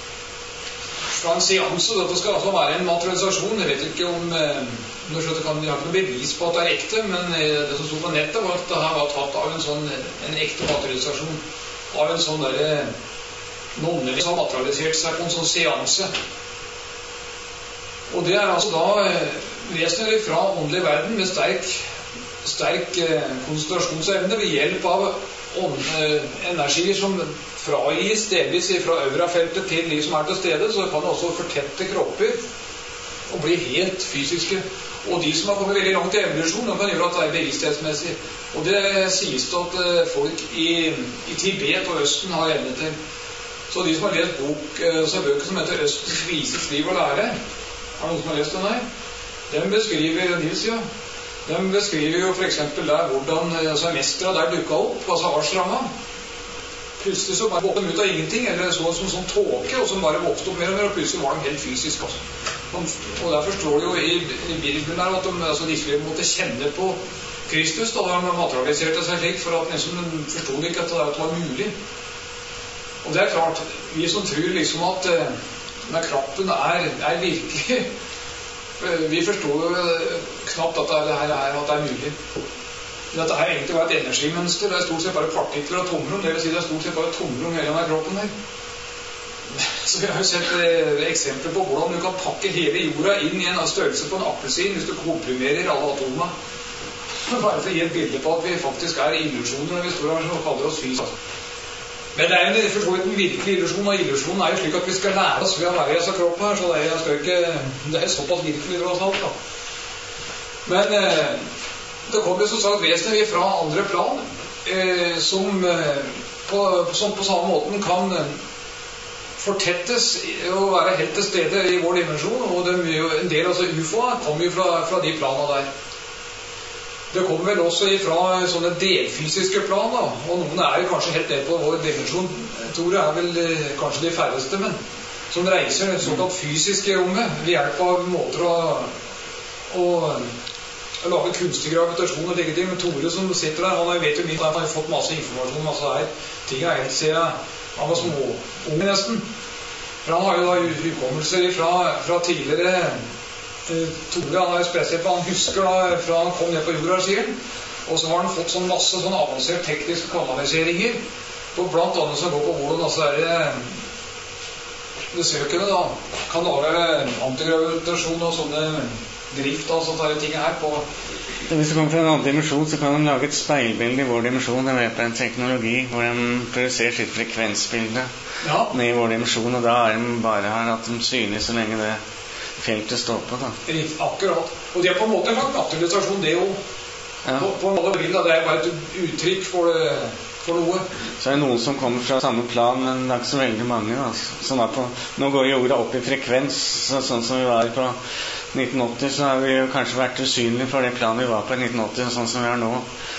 fra en seanse. Dette skal altså være en materialisasjon. Jeg vet ikke om Nå skjønner jeg kan jeg har ikke noe bevis på at det er ekte, men det som stod på nettet var at det her var tatt av en sånn en ekte materialisasjon av en sånn der nonner som har materialisert seg på en sånn seanse. Og det er altså da vesener fra åndelig verden med sterk, sterk konsentrasjonsevne ved hjelp av ånd, energier som fragis delvis fra aurafeltet til de som er til stede, så kan det også fortette kropper og bli helt fysiske. Og de som har kommet veldig langt i evolusjon, de kan gjøre at det er bevissthetsmessig. Og det sies det at folk i, i Tibet og Østen har evne til. Så de som har lest bok, så bøker som heter Østens vises liv og lære, er det noen som har lest den her? Den beskriver, Nils, ja, den beskriver jo for eksempel der hvordan altså, mestra der dukket opp, altså Ashrama. Plutselig så bare våkte de ut av ingenting, eller så som sånn tåke, og som bare vokste opp mer og mer, og plutselig var de helt fysisk. Altså. Og derfor står det jo i, i Bibelen der at de, altså, de måtte kjenne på Kristus da de materialiserte seg slik, for at liksom, de forstod ikke at det var mulig. Og det er klart, vi som tror liksom at uh, kroppen er, er virkelig, vi forstår jo knapt at det her er, at det er mulig. Dette her egentlig var et energimønster. Det er stort sett bare partikler og tomrom. Det vil si det er stort sett bare tomrom hele denne kroppen her. Så vi har jo sett eh, eksempler på hvordan du kan pakke hele jorda inn i en størrelse på en appelsin hvis du komprimerer alle atomene. Bare for å gi et bilde på at vi faktisk er illusjoner når vi står her og kaller oss fysisk. Men det er jo for så vidt en virkelig illusjon, og illusjonen er jo slik at vi skal lære oss ved å være i disse kroppen her, så det er, jeg skal ikke, det er såpass virkelig tross alt da. Men eh, det kommer jo som sagt vesener fra andre plan eh, som, eh, på, som på samme måten kan eh, fortettes og være helt til stede i vår dimensjon, og det er jo en del altså U F O-er kommer jo fra, fra de planene der. Det kommer vel også fra sånne delfysiske plan da, og noen er kanskje helt ned på vår dimensjon. Tore er vel eh, kanskje de færreste, men som reiser et såkalt fysisk i rommet ved hjelp av måter å, å å lage kunstig gravitasjon og legge ting. Men Tore som sitter der, han vet jo mye, han har fått masse informasjon, masse her. Ting er helt, ser jeg, han var små, unge nesten. For han har jo da hukommelser fra, fra tidligere, eh, Tore, han har jo spesielt, han husker da, fra han kom ned på jorda, sier han. Og så har han fått sånn masse sånn avansert tekniske kanaliseringer, og blant annet som går på hvordan altså er det besøkende da, kan lage antigravitasjon og sånne drift og sånne ting her på. Hvis du kommer fra en annen dimensjon, så kan de lage et speilbilde i vår dimensjon. Det er en teknologi hvor de produserer sitt frekvensbilde ja. ned i vår dimensjon, og da er de bare her at de synes så lenge det feltet står på. Da. Akkurat. Og det er på en måte en materialisasjon, det jo. Ja. På, på en måte bildet, det er bare et uttrykk for, det, for noe. Så er det noen som kommer fra samme plan, men det er ikke så veldig mange. Da. Sånn at på, nå går jorda opp i frekvens, så, sånn som vi var på nitten åtti, så har vi jo kanskje vært usynlige for det planet vi var på i nitten åtti, sånn som vi er nå.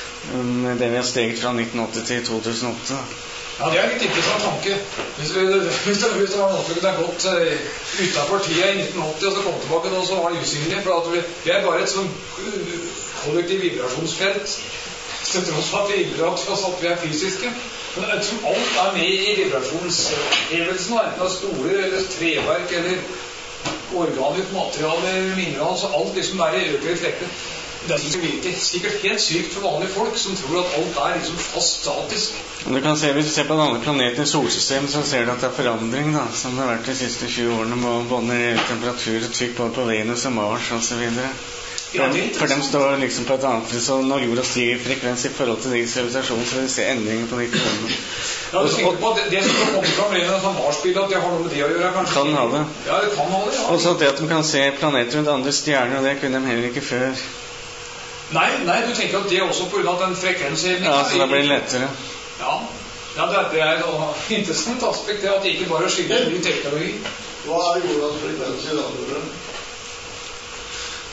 Det vi har steget fra nitten åtti til to tusen åtte. Ja, det er litt interessant tanke. Hvis vi, hvis det, hvis det var noe som kunne gått uh, utenfor tida i nitten åtti, og så kom tilbake nå, så var det usynlige, for at vi, vi er bare et sånn kollektiv vibrasjonsfelt. Til tross for at vi illrat for at vi er fysiske. Men jeg tror alt er med i vibrasjonshevelsen, enten av stoler eller treverk eller organisk materiale, mineral, så alt liksom der i øker i flekken. Det er sikkert, sikkert helt sykt for vanlige folk som tror at alt er liksom fast statisk. Du kan se, hvis du ser på den andre planeten i solsystemet, så ser du at det er forandring da, som det har vært de siste tjue årene med både temperatur og trykk både på Venus og Mars og så videre. For, for dem står liksom på et annet, så når jorda stiger i frekvens i forhold til de sivilisasjonen, så vil vi se endringer på de planene. Ja, du tenker på at det som kommer fra Venus og Mars-bildet, at det har noe med det å gjøre, kanskje? Kan ha det. Ja, det kan ha det, ja. Og så det at de kan se planeter rundt andre stjerner, og det kunne de heller ikke før. Nei, nei, du tenker at det er også på grunn av den frekvenshevningen. Ja, så da blir det lettere. Ja, ja det, det er et interessant aspekt, det at det ikke bare skiller ny teknologi. Hva er jordas frekvens i dag?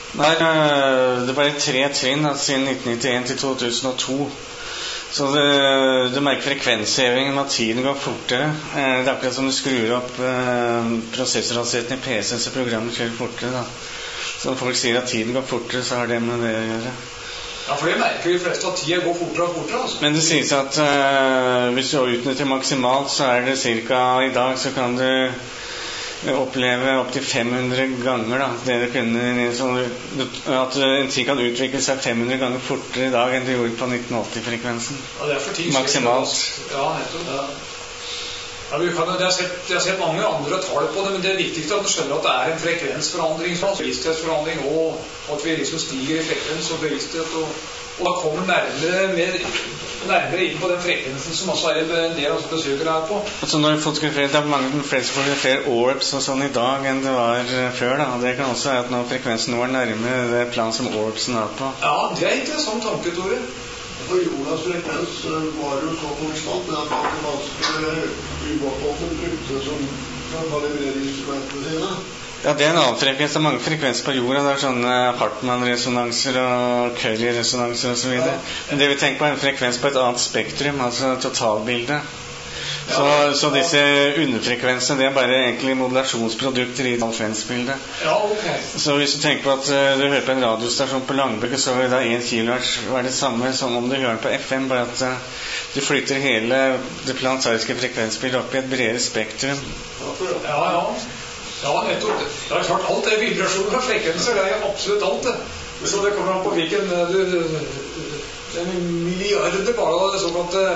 Nei, det var tre trinn da, siden nitten nittien til to tusen og to. Så det, du merker frekvenshevingen med at tiden går fortere. Det er akkurat som du skrur opp eh, prosessorhastigheten i P C, så programmet kjører fortere da. Så når folk sier at tiden går fortere, så har det med det å gjøre. Ja, for det merker de fleste at tiden går fortere og fortere, altså. Men det sies at eh, hvis du utnytter maksimalt, så er det cirka i dag, så kan du oppleve opp til fem hundre ganger da, det du kunne, sånn, at en tid kan utvikle seg fem hundre ganger fortere i dag enn det gjorde på nitten åtti-frekvensen. Ja, det er for tid maksimalt. Ja, nettopp. Ja. Ja, vi kan, jeg, har sett, jeg har sett mange andre tall på det, men det er viktigst at du skjønner at det er en frekvensforandring, en bevissthetsforandring, og, og at vi liksom stiger i frekvens og bevissthet, og, og da kommer nærmere, mer, nærmere inn på den frekvensen som også er en del av besøkere her på. Altså når du fotograferer, det er mange flere som fotograferer orbs og sånn i dag enn det var før da, det kan også være at når frekvensen var nærmere det plan som orbsen er på. Ja, det er interessant tanke, Tore. For jordas frekvens var jo så konstant, men at det var vanskelig ubåtåpen brukte som kan kalibrere instrumentene sine. Ja, det er en annen frekvens. Det er mange frekvenser på jorda. Det er sånne Hartmann-resonanser og Curry-resonanser og så videre. Men det vi tenker på er en frekvens på et annet spektrum, altså totalbildet. Så, så disse underfrekvensene, det er bare egentlig modulasjonsprodukter i frekvensbildet. Ja, ok. Så hvis du tenker på at uh, du hører på en radiostasjon på Langebøk, så vil da en kilohertz være det samme som om du hører på F M, bare at uh, du flytter hele det planetariske frekvensbildet opp i et bredere spektrum. Ja, ja. Ja, nettopp. Det er klart, alt er vibrasjoner og frekvenser, det er absolutt alt det. Så det kommer an på hvilken du, det er milliarder bare av det såkalte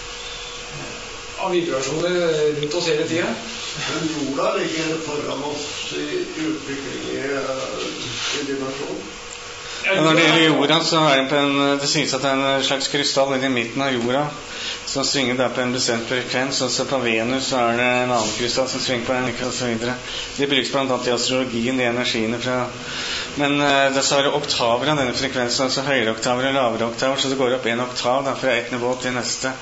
av vibrasjoner rundt oss hele tiden. Men jorda ligger foran oss i utvikling i, i dimensjon. Ja, når det gjelder jorda, så er det på en, det sies at det er en slags krystall i midten av jorda som svinger der på en bestemt frekvens, og så på Venus så er det en annen krystall som svinger på en og så videre. Det brukes blant annet i astrologien, de energiene fra, men uh, det så er det oktaver av denne frekvensen, altså høyere oktaver og lavere oktaver, så det går opp en oktav da, fra et nivå til neste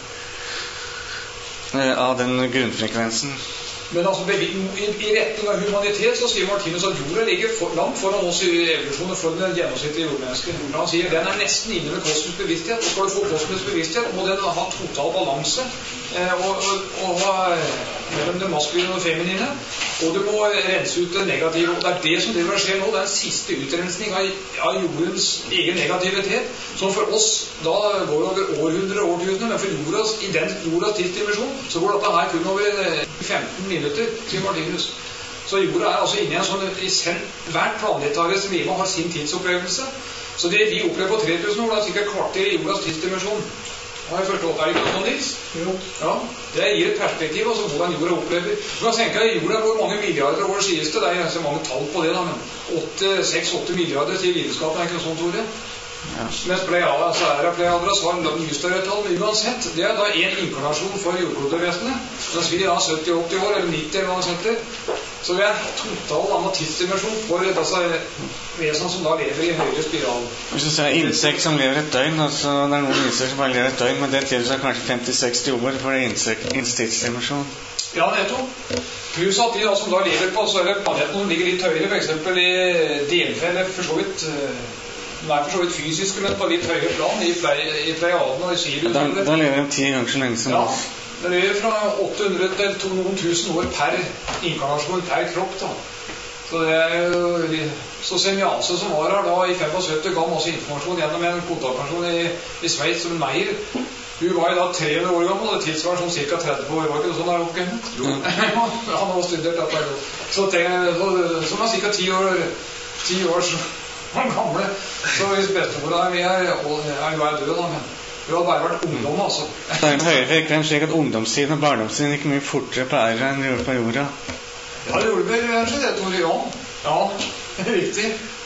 uh, av den grunnfrekvensen. Men altså, i, i retning av humanitet så sier Martinus at jorda ligger for, langt foran oss i evolusjonen for den gjennomsnittlige jordmennesket. Han sier den er nesten inne med kosmisk bevissthet, og skal du få kosmisk bevissthet må den ha total balanse eh, og, og, og ha mellom det maskuline og det feminine, og du må rense ut det negative, og det er det som det vil skje nå. Det er en siste utrensning av, av jordens egen negativitet, som for oss da går over århundre og årtusener, men for jordas, i den jordas tidsdimensjon så går dette her kun over femten minutter, sier Martinus. Så jorda er altså inne i en sånn, i sen, hvert planetarisk liv har sin tidsopplevelse. Så det vi opplever på tre tusen år, det er sikkert kvarter i jordas tidsdimensjon. Har jeg forstått, er det ikke noe sånn, Nils? Jo. Ja, det gir et perspektiv, altså hvordan jorda opplever. Du kan tenke deg jorda hvor mange milliarder år sies det, det er så mange tall på det da, men seks åtte milliarder til vitenskapen, er ikke noe sånt, Tore? Ja. Mens Pleiada, så er det Pleiadra, så har en mye større tall, men uansett, det er da en inkarnasjon for jordklodevesenet, mens vi har sytti åtti år, eller nitti eller hva det heter. Så vi er en total annen tidsdimensjon for altså, vesen som da lever i høyere spiral. Hvis du ser insekt som lever et døgn, altså, det er noen insekt som bare lever et døgn, men det tilsvarer seg kanskje femti til seksti år for det insekt tidsdimensjon. Ja, nettopp. Pluss at de da, som da lever på, så er det planeten som ligger litt høyere, for eksempel i delfell, for så vidt de er for så vidt fysiske, men på litt høyere plan i, plei, i Pleiaden og i Sirius. Da, da lever de ti ganger så lenge som ja, oss. Det lever fra åtte hundre til to, noen tusen år per inkarnasjon, per kropp da. Så det er jo så Semjase som var her da i syttifem ga masse informasjon gjennom en kontaktperson i, i Sveits som en meier. Hun var jo da tre hundre år gammel, og det tilsvarer sånn cirka tretti år. Var ikke det sånn der oppe? Jo. Han har studert dette. Så, så, så var cirka ti år, ti år så han gamle, så hvis bestemor er, er, er jo er død da, men vi har bare vært ungdom, altså. Det er en høyere frekvens slik at ungdomstiden og barndomstiden ikke mye fortere på æra enn det gjorde på jorda. Ja, det gjorde vel kanskje det, Tore, ja. Ja, riktig.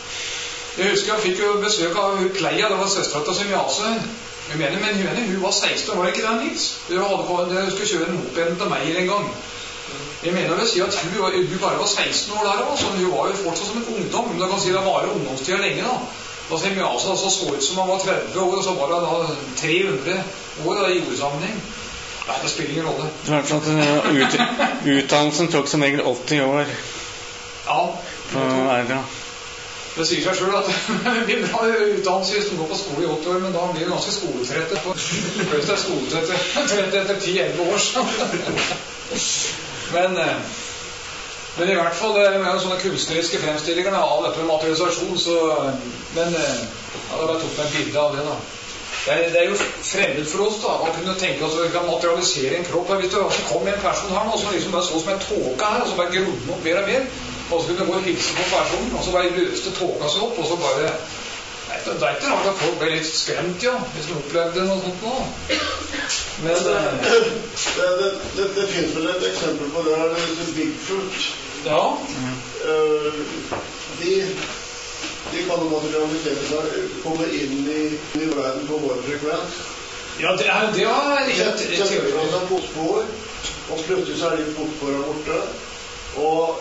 Jeg husker jeg fikk jo besøk av Pleia, det var søstera til Semjase. Jeg mener, men hun, hun var seksten, var ikke det, Nils? Hun hadde på, hun skulle kjøre en moped til meg en gang. Jeg mener vel si at hun, hun bare var seksten år der, altså. Hun var jo fortsatt som en ungdom, men da kan si det var ungdomstida lenge da. Da ser jeg altså, så så ut som han var tretti år, og så var det da tre hundre år da, i jordsammenheng. Nei, det spiller ingen rolle. Det var sånn at ut, utdannelsen tok som regel åtti år. Ja. På æra. Det sier seg selv at det blir bra utdannelse hvis du går på skole i åtte år, men da blir du ganske skoletrette. Hvis det er skoletrette etter ti til elleve år. Men, men i hvert fall, det er jo sånne kunstneriske fremstillinger av dette med materialisasjon, så, men ja, da tok jeg et bilde av det da. Det er, det er jo fremmed for oss da, å kunne tenke oss at vi kan materialisere en kropp. Hvis det også kom en person her nå, som liksom bare så som en tåke her, og så bare grodde opp mer og mer, og så kunne gå og hilse på personen, og så bare løste tåka seg opp, og så bare... Nei, det er ikke rart at folk ble litt skremt, ja, hvis de opplevde noe sånt nå. Men... Det, det, det, det, det finnes vel et eksempel på det her, det er Bigfoot. Ja. Mm. Uh, de... De kan jo materialisere seg, komme inn i, i verden på vår frekvens. Ja, det er det er helt teori. Kjenner fra seg fotspor, og plutselig så er de fotsporene borte. Og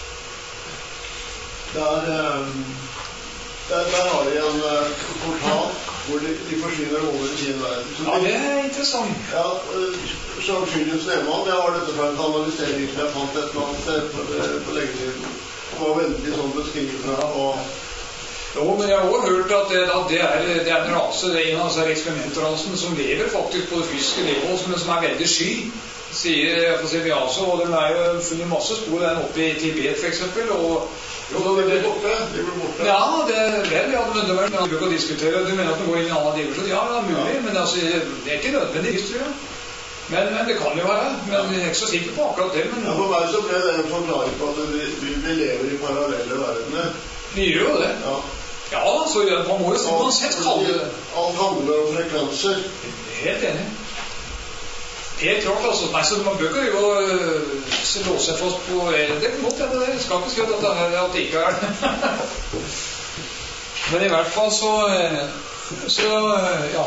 der, der, der har de en portal hvor de, de forsvinner over i sin verden. Så ja, det er interessant. Ja, Jean Julius Neyman, jeg har dette fra en kanalisering som jeg fant et eller annet sted på, på lenge siden. Det var veldig sånn beskrivet fra, og jo, men jeg har også hørt at det, at det, er, det er en rase, det er en av disse eksperimentrasen som lever faktisk på det fysiske nivået, men som er veldig sky, sier Fosiliaso, og den er jo funnet masse spor, den oppe i Tibet for eksempel, og jo, de blir borte, de blir borte. Ja, det er vel, ja, men det er vel, men du kan diskutere, du mener at den går inn i en annen dimensjon, ja, det er mulig, men altså, det er ikke nødvendigvis, tror jeg. Men, men det kan jo være, men jeg er ikke så sikker på akkurat det, men... Ja, for meg så ble det en forklaring på at vi, vi lever i parallelle verdener. Vi gjør jo det. Ja. Ja, så man må jo uansett kalle det. Alt handler om frekvenser. Helt enig. Helt klart, altså. Nei, så man bør ikke jo uh, låse seg fast på det. Det kan godt hende det. Jeg skal ikke si at det, er, at det ikke er det. Men i hvert fall så, så ja.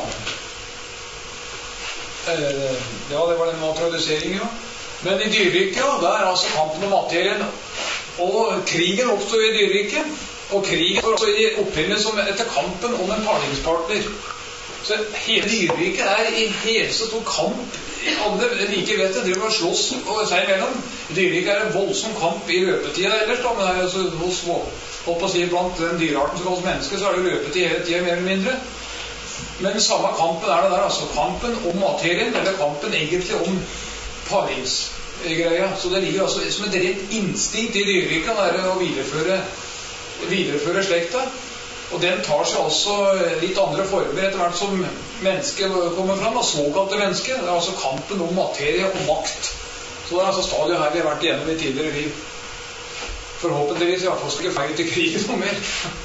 Ja, det var den materialiseringen, ja. Men i dyreriket, ja, der er altså kampen om materien. Og krigen oppstår i dyreriket. Og krigen var også i opprinnet som etter kampen om en parlingspartner. Så hele dyreriket er i hele så stor kamp. Alle like vet det, driver og slåss og seg imellom. Dyreriket er en voldsom kamp i løpetida ellers, da, men det er altså hos, holdt på å si, blant den dyrearten som kalles menneske, så er det løpetid hele tida mer eller mindre. Men samme kampen er det der, altså kampen om materien, eller kampen egentlig om paringsgreia. Så det ligger altså som et rett instinkt i dyreriket, det er å videreføre videreføre slekta, og den tar seg også litt andre former etter hvert som mennesket kommer fram, og såkalte mennesket. Det er altså kampen om materie og makt. Så det er altså stadiet her vi har vært igjennom i tidligere liv. Forhåpentligvis i hvert fall skal ikke feil til krigen noe mer.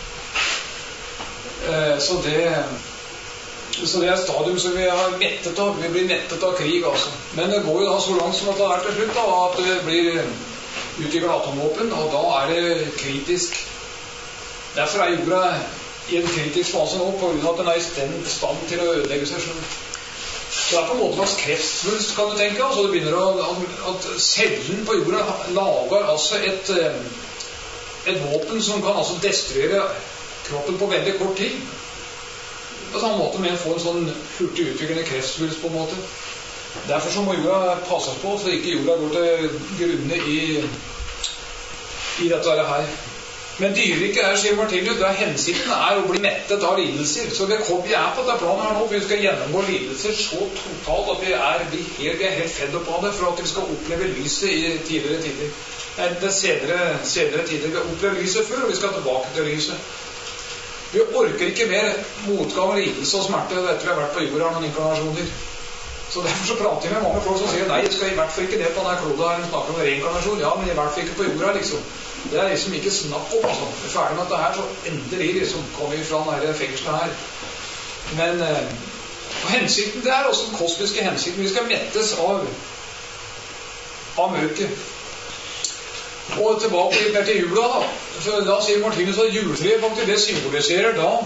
Så det så det er stadium som vi har mettet av. Vi blir mettet av krig, altså. Men det går jo da så langt som at det er til slutt, da, at det blir utviklet atomvåpen, og da er det kritisk. Derfor er jorda i en kritisk fase nå, på grunn av at den er i stand til å ødelegge seg selv. Så det er på en måte slags kreftsvulst, kan du tenke. Altså det begynner å, at cellen på jorda lager altså et, et våpen som kan altså destruere kroppen på veldig kort tid. På samme måte med å få en sånn hurtig utviklende kreftsvulst på en måte. Derfor så må jorda passes på, så ikke jorda går til grunne i, i dette her. Men dyreriket er, sier Martinius, det er hensikten er å bli mettet av lidelser. Så det kom, vi er på det planen her nå, for vi skal gjennomgå lidelser så totalt at vi er, vi helt, vi er helt fedd opp av det, for at vi skal oppleve lyset i tidligere tider. Det er senere, senere tider. Vi har opplevd lyset før, og vi skal tilbake til lyset. Vi orker ikke mer motgang, lidelse og smerte etter vi har vært på jorda noen inkarnasjoner. Så derfor så prater vi med mange folk som sier, nei, jeg skal i hvert fall ikke ned på denne kloda her, snakker om reinkarnasjon. Ja, men i hvert fall ikke på jorda, liksom. Det er liksom ikke snakk om, altså. Vi er ferdig med dette her, så endelig liksom kommer vi fra denne fengselet her. Men eh, hensikten, det er også den kosmiske hensikten. Vi skal mettes av, av mørket. Og tilbake til jula, da. Så da sier Martinus at juletreet faktisk det symboliserer da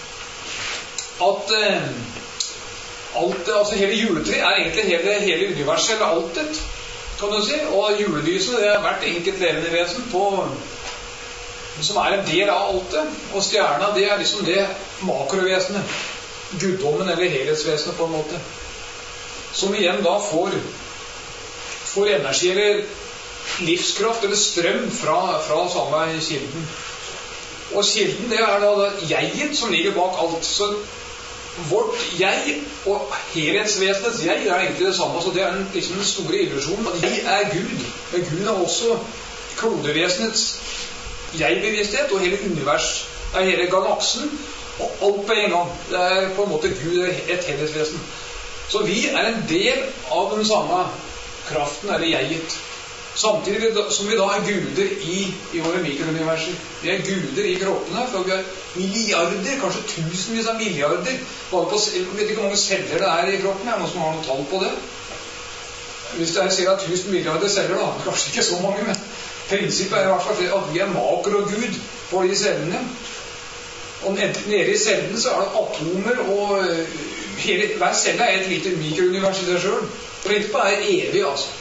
at eh, alt, altså hele juletreet er egentlig hele, hele universet, eller altet, kan du si. Og julelyset, det er hvert enkelt levende vesen på, som er en del av altet. Og stjerna, det er liksom det makrovesenet, guddommen eller helhetsvesenet på en måte, som igjen da får, får energi eller livskraft eller strøm fra, fra samme kilden. Og kilden, det er da jeget som ligger bak alt. Så vårt jeg og helhetsvesenets jeg er egentlig det samme. Så det er den, liksom den store illusjonen. At jeg er Gud, men Gud er også klodevesenets jeg-bevissthet og hele univers, det er hele galaksen og alt på en gang. Det er på en måte Gud, et helhetsvesen. Så vi er en del av den samme kraften, eller jeget. Samtidig som vi da er guder i, i våre mikrouniverser. Vi er guder i kroppene, for vi har milliarder, kanskje tusenvis av milliarder. Bare på, jeg vet ikke hvor mange celler det er i kroppen, er det noen som har noe tall på det? Hvis det er ca. tusen milliarder celler, da, kanskje ikke så mange, men prinsippet er i hvert fall at vi er makrogud på de cellene. Og nede i cellen så er det atomer, og hele, hver celle er et lite mikrounivers i seg selv. Prinsippet er evig, altså.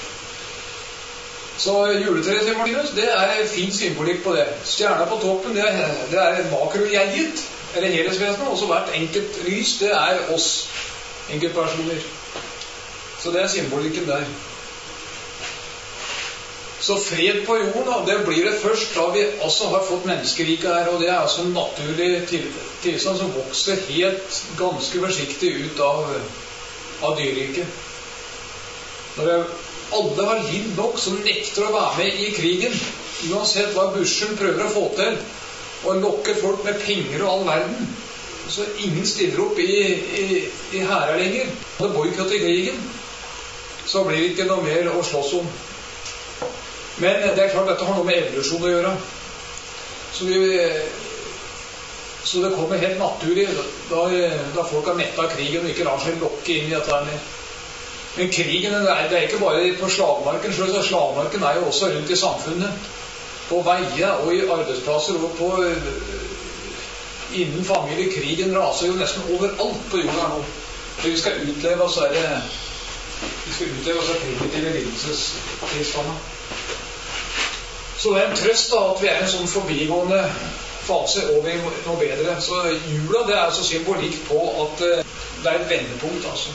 Så juletreet til Martinus, det er fin symbolikk på det. Stjerna på toppen, det er, det er makrojeget, eller helhetsvesenet, og så hvert enkelt lys, det er oss, enkeltpersoner. Så det er symbolikken der. Så fred på jorden, det blir det først da vi også har fått menneskeriket her, og det er altså en naturlig tilstand som vokser helt ganske forsiktig ut av, av dyrriket. Når det alle har lidd nok som nekter å være med i krigen, uansett hva Bushen prøver å få til, og lokker folk med penger og all verden. Så ingen stiller opp i, i, i hærer lenger. Det boykott i krigen, så blir det ikke noe mer å slåss om. Men det er klart, dette har noe med evolusjon å gjøre. Så, vi, så det kommer helt naturlig da, da folk har mettet av krigen og ikke lar seg lokke inn i dette her mer. Men krigen, det er, det er ikke bare på slagmarken, så slagmarken er jo også rundt i samfunnet. På veier og i arbeidsplasser og på, innen familie. Krigen raser jo nesten overalt på jorda nå. For vi skal utleve oss her, vi skal utleve oss her primitive lidelsestilstander. Så det er en trøst da, at vi er en sånn forbigående fase over i noe bedre. Så jula, det er altså symbolikk på at det er et vendepunkt, altså.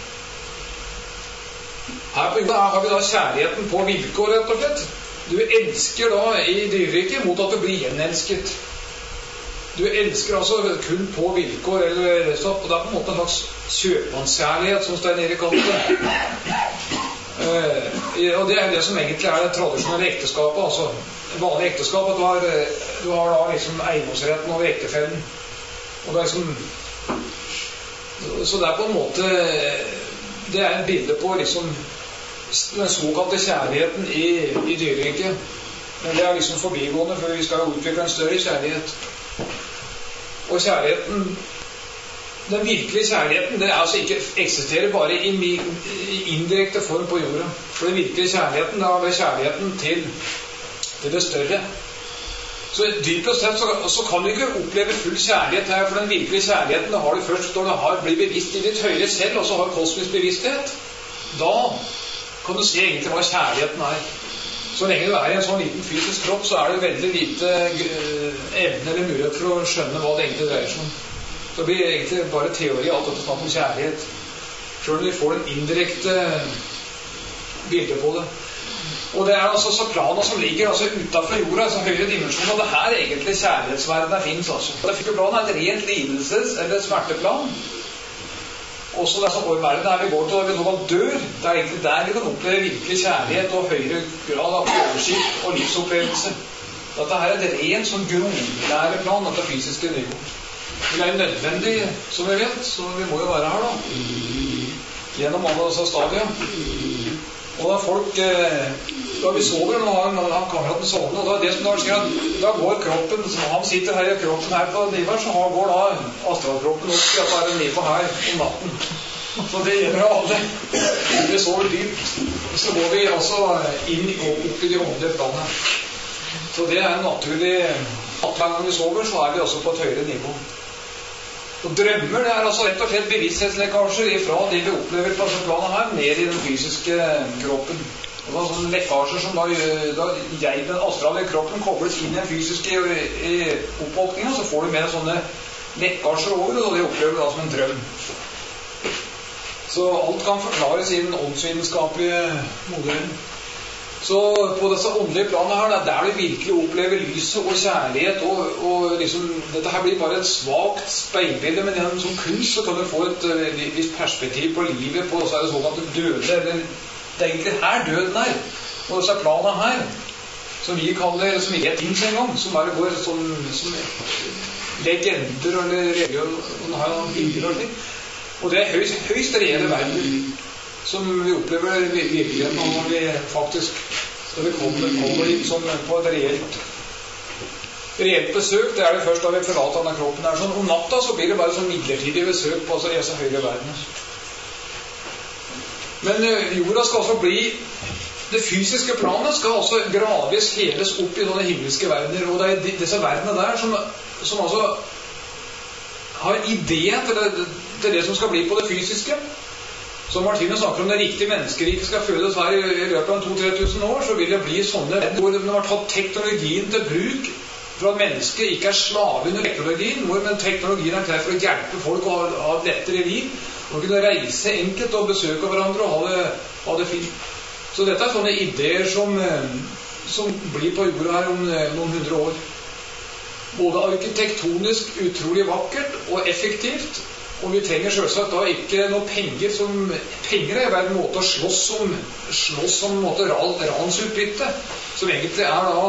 Her på jorda har vi da kjærligheten på vilkår, rett og slett. Du elsker da i dyreriket mot at du blir gjenelsket. Du elsker altså kun på vilkår, eller så, og det er på en måte en slags kjøpmannskjærlighet, som Stein Erik kalte det. Eh, og det er det som egentlig er det tradisjonelle ekteskapet, altså det vanlige ekteskapet. Du har, du har da liksom eiendomsretten over ektefellen. Og det er liksom, så det er på en måte, det er en bilde på liksom den såkalte kjærligheten i, i dyreriket. Men det er liksom forbigående, for vi skal utvikle en større kjærlighet. Og kjærligheten, den virkelige kjærligheten, det er altså ikke eksisterer bare i, i indirekte form på jorda. For den virkelige kjærligheten, da er det kjærligheten til, til det større. Så dypest sett så, så kan du ikke oppleve full kjærlighet her, for den virkelige kjærligheten, da har du først når du har blitt bevisst i ditt høyere selv, og så har kosmisk bevissthet. Da kan du se egentlig hva kjærligheten er. Så lenge du er i en sånn liten fysisk kropp, så er det veldig lite evne eller mulighet for å skjønne hva det egentlig dreier seg om. Så blir det egentlig bare teori alt dette snakk om kjærlighet. Selv om vi får en indirekte bilde på det. Og det er altså så plana som ligger altså utenfor jorda, altså høyere dimensjoner, og det her egentlig kjærlighetsverden finnes altså. Det første planen er et rent lidelses- eller smerteplan. Også det som vår verden er vi går til, da vi nå dør, det er egentlig der vi kan oppleve virkelig kjærlighet og høyere grad av oversikt og livsopplevelse. Dette her er et rent sånn grunnlæreplan, dette fysiske nivået. Det er nødvendig, som vi vet, så vi må jo være her da, gjennom alle disse stadier. Og da folk, da vi sover, nå har, har kameraten sovnet, og da er det som da skjer at da går kroppen, han sitter her i kroppen her på nivå, så går da astralkroppen opp til at det er en nivå her om natten. Så det gjelder alle. Vi sover dypt, så går vi altså inn opp i de åndelige planene. Så det er en naturlig, at hver gang vi sover, så er vi også på et høyere nivå. Og drømmer, det er altså rett og slett bevissthetslekkasjer ifra de vi opplever på dette planet her, ned i den fysiske kroppen. Og det er sånne lekkasjer som da, da jeg, den astrale kroppen kobles inn i den fysiske oppvåkningen, så får du med sånne lekkasjer over, og det opplever du da som en drøm. Så alt kan forklares i den åndsvitenskapelige modellen. Så på disse åndelige planene her, det er der vi virkelig opplever lyset og kjærlighet, og, og liksom, dette her blir bare et svagt speilbilde, men gjennom som kunst så kan du få et uh, visst perspektiv på livet, på så er det sånn at du døde, eller det er egentlig her døden er, og disse planene her, som vi kaller, som vi vet inn en gang, som bare går som, som legender, eller religion, og har bilder og slik, og det er høyst, høyst reelle verden, som vi opplever virkelig når vi faktisk når vi kommer, kommer inn sånn på et reelt reelt besøk. Det er det først da vi forlater denne kroppen her. Sånn, om natta så blir det bare sånn midlertidig besøk på altså, disse høyere verden. Men jorda skal altså bli det fysiske planet skal altså gradvis heves opp i sånne himmelske verdener, og det er disse verdenene der som, som altså har ideen til det, til det som skal bli på det fysiske. Så Martinus snakker om det riktige menneskeriket skal føles her i, i løpet av to til tre tusen år, så vil det bli sånne hvor man har tatt teknologien til bruk for at mennesket ikke er slave under teknologien, hvor men teknologien er til for å hjelpe folk å ha, ha et lettere liv, og kunne reise enkelt og besøke hverandre og ha det, ha det fint. Så dette er sånne ideer som, som blir på jorda her om noen hundre år. Både arkitektonisk utrolig vakkert og effektivt. Og vi trenger selvsagt da ikke noe penger som penger er bare en måte å slåss om slåss om en måte ransutbytte, som egentlig er da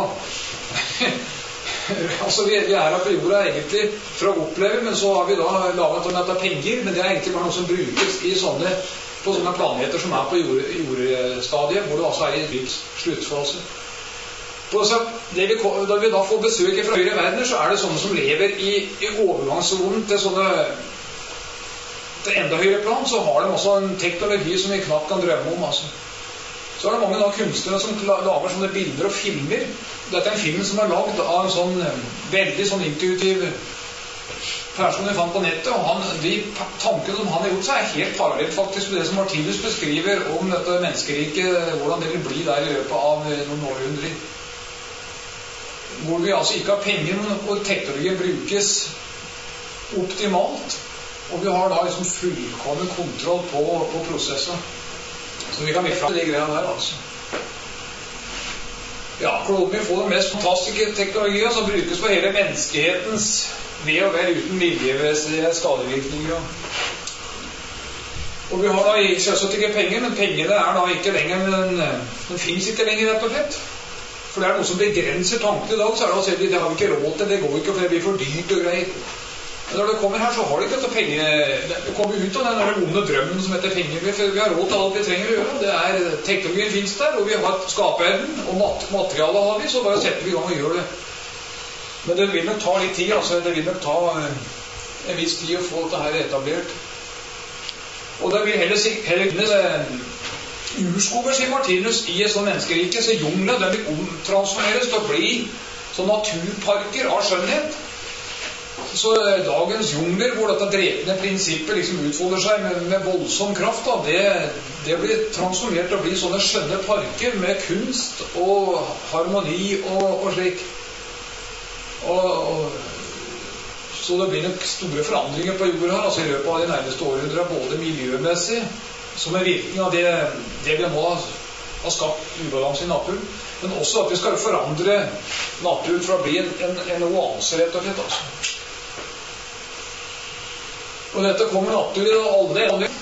altså vi, vi er her på jorda egentlig for å oppleve, men så har vi da laget om dette penger, men det er egentlig bare noe som brukes i sånne, på sånne planeter som er på jord, jordstadiet, hvor det altså er i livs sluttfase. Så det vi, da vi da får besøk fra høyere verdener, så er det sånne som lever i, i overgangssonen til sånne til enda høyere plan, så har de også en teknologi som vi knapt kan drømme om. Altså. Så er det mange da kunstnere som lager sånne bilder og filmer. Dette er en film som er laget av en sånn veldig sånn intuitiv person vi fant på nettet, og han, de tankene som han har gjort seg er helt parallelt faktisk med det som Martinus beskriver om dette menneskeriket, hvordan det vil bli der i løpet av noen århundrer. Hvor vi altså ikke har penger, og teknologien brukes optimalt. Og vi har da liksom fullkommen kontroll på, på prosessen. Så vi kan virkelig til de greiene der, altså. Ja, kloden vil få den mest fantastiske teknologien som brukes for hele menneskehetens ved og vel uten miljømessige skadevirkninger. Og vi har da selvsagt ikke penger, men pengene er da ikke lenger, men den finnes ikke lenger rett og slett. For det er noe som begrenser tanken i dag, så er det å si at det har vi ikke råd til, det går ikke, for det blir for dyrt og greit. Men når det kommer her, så har det ikke dette penger. Det kommer ut av den onde drømmen som heter penger. Vi har råd til alt vi trenger å gjøre. Det er, teknologien finnes der, og vi har skaperden, og mat materialet har vi, så bare setter vi i gang og gjør det. Men det vil nok ta litt tid, altså. Det vil nok ta en viss tid å få dette her etablert. Og det vil heller heller urskoger, sier Martinus, i et sånt menneskerike, så jungler, den vil omtransformeres til å bli sånn naturparker av skjønnhet. Så dagens jungler, hvor dette drepende prinsippet liksom utfolder seg med, med voldsom kraft, da, det, det blir transformert til å bli sånne skjønne parker med kunst og harmoni og, og slik. Og, og, så det blir nok store forandringer på jorda her, altså i løpet av de nærmeste århundrene, både miljømessig, som en virkning av det, det vi nå har skapt ubalanse i naturen, men også at vi skal forandre naturen for å bli en, en, en oase, rett og slett, altså. Og dette kommer naturlig, og alle, alle,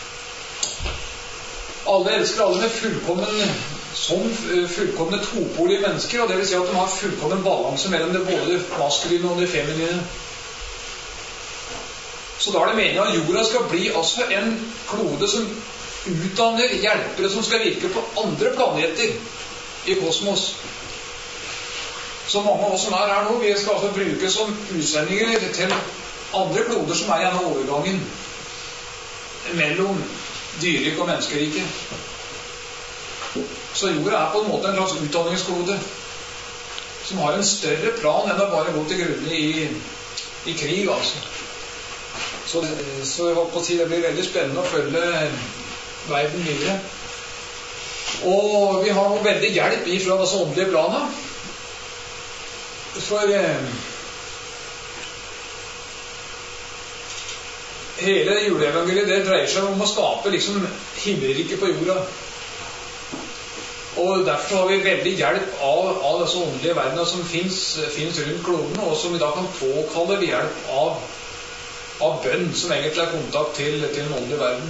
alle elsker alle med fullkommen, som fullkomne topolige mennesker, og det vil si at de har fullkommen balanse mellom det både det maskuline og det feminine. Så da er det meningen at jorda skal bli altså en klode som utdanner hjelpere som skal virke på andre planeter i kosmos. Så mange av oss som er her nå, vi skal altså bruke som utsendinger til andre kloder som er gjennom overgangen mellom dyreriket og menneskeriket. Så jorda er på en måte en slags utdanningsklode som har en større plan enn å bare gå til grunne i, i krig, altså. Så, så jeg håper på å si det blir veldig spennende å følge verden videre. Og vi har noe veldig hjelp ifra disse åndelige planene. For eh, hele juleevangeliet, det dreier seg om å skape liksom himmelriket på jorda. Og derfor har vi veldig hjelp av, av disse åndelige verdener som finnes, finnes rundt kloden, og som vi da kan påkalle ved hjelp av, av bønn, som egentlig er kontakt til, til den åndelige verden.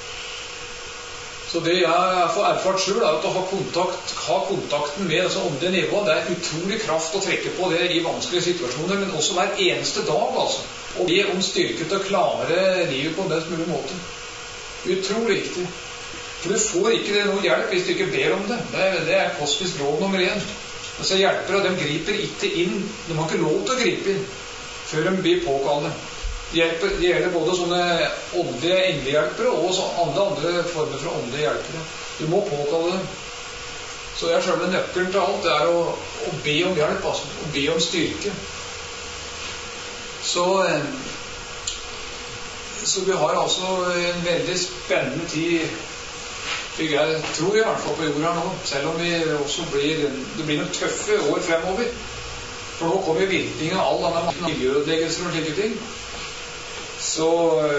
Så det jeg har erfart selv er at å ha, kontakt, ha kontakten med disse åndelige nivåene, det er utrolig kraft å trekke på det i vanskelige situasjoner, men også hver eneste dag, altså. Og be om styrke til å klare livet på en best mulig måte. Utrolig viktig. For du får ikke noe hjelp hvis du ikke ber om det. Det er, det er kosmisk råd nummer én. Altså hjelpere, de griper ikke inn. De har ikke lov til å gripe inn før de blir påkallet. Det hjelper, det gjelder både sånne åndelige englehjelpere og så alle andre former for åndelige hjelpere. Du må påkalle dem. Så det er selve nøkkelen til alt. Det er å, å be om hjelp, altså. Å be om styrke. Så... Så vi har altså en veldig spennende tid, jeg tror i hvert fall på jorda nå, selv om vi også blir, det blir noen tøffe år fremover. For nå kommer virkningen av all denne miljøødeleggelser og slike ting. Så,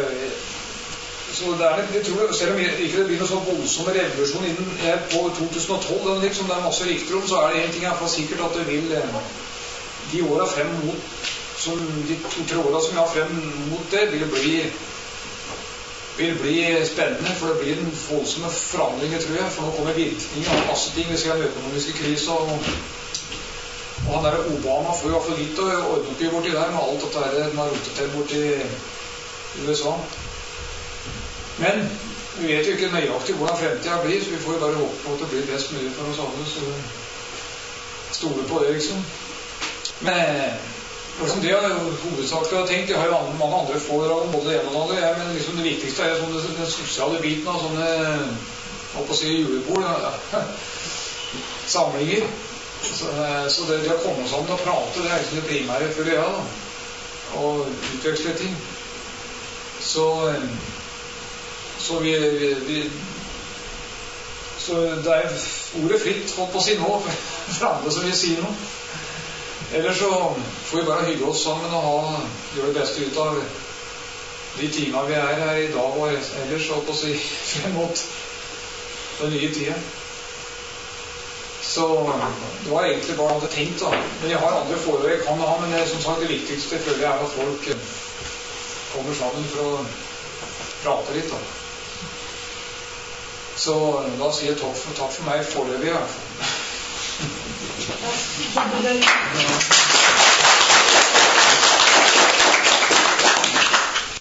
så det er, jeg tror, selv om ikke det blir noen så voldsomme revolusjon innen på to tusen og tolv, eller som det er masse riktig om, så er det en ting i hvert fall sikkert at det vil, de årene frem mot, som de to-tre årene som vi har frem mot det, vil bli vil bli spennende, for det blir en voldsomme forandringer, tror jeg, for nå kommer virkningen av masse ting. Vi skal ha en økonomiske krise, og, og han der Obama får jo for litt å ordne opp i borti der, med alt dette her den har rotet til borti U S A. Men vi vet jo ikke nøyaktig hvordan fremtiden blir, så vi får jo bare håpe på at det blir best mulig for oss alle, så stole på det, liksom. Men liksom det er jo hovedsakelig jeg har tenkt. Jeg har jo mange andre foredrag om både det ene og det andre, men liksom det viktigste er sånne, den sosiale biten av sånne, hva på å si, julebord, ja. Samlinger. Så, så det, det å komme sammen og prate, det er liksom det primære for det, ja, da. Og utveksle ting. Så, så vi, vi, vi så det er ordet fritt, holdt på å si nå, for andre som vil si noe. Ellers så får vi bare hygge oss sammen og ha, gjøre det beste ut av de timene vi er her i dag og ellers, så på å si, frem mot den nye tiden. Så det var egentlig bare hadde tenkt da. Men jeg har andre forhold jeg kan ha, men det, som sagt, det viktigste føler jeg er at folk kommer sammen for å prate litt da. Så da sier jeg takk for, takk for meg foreløpig i hvert fall. Ja.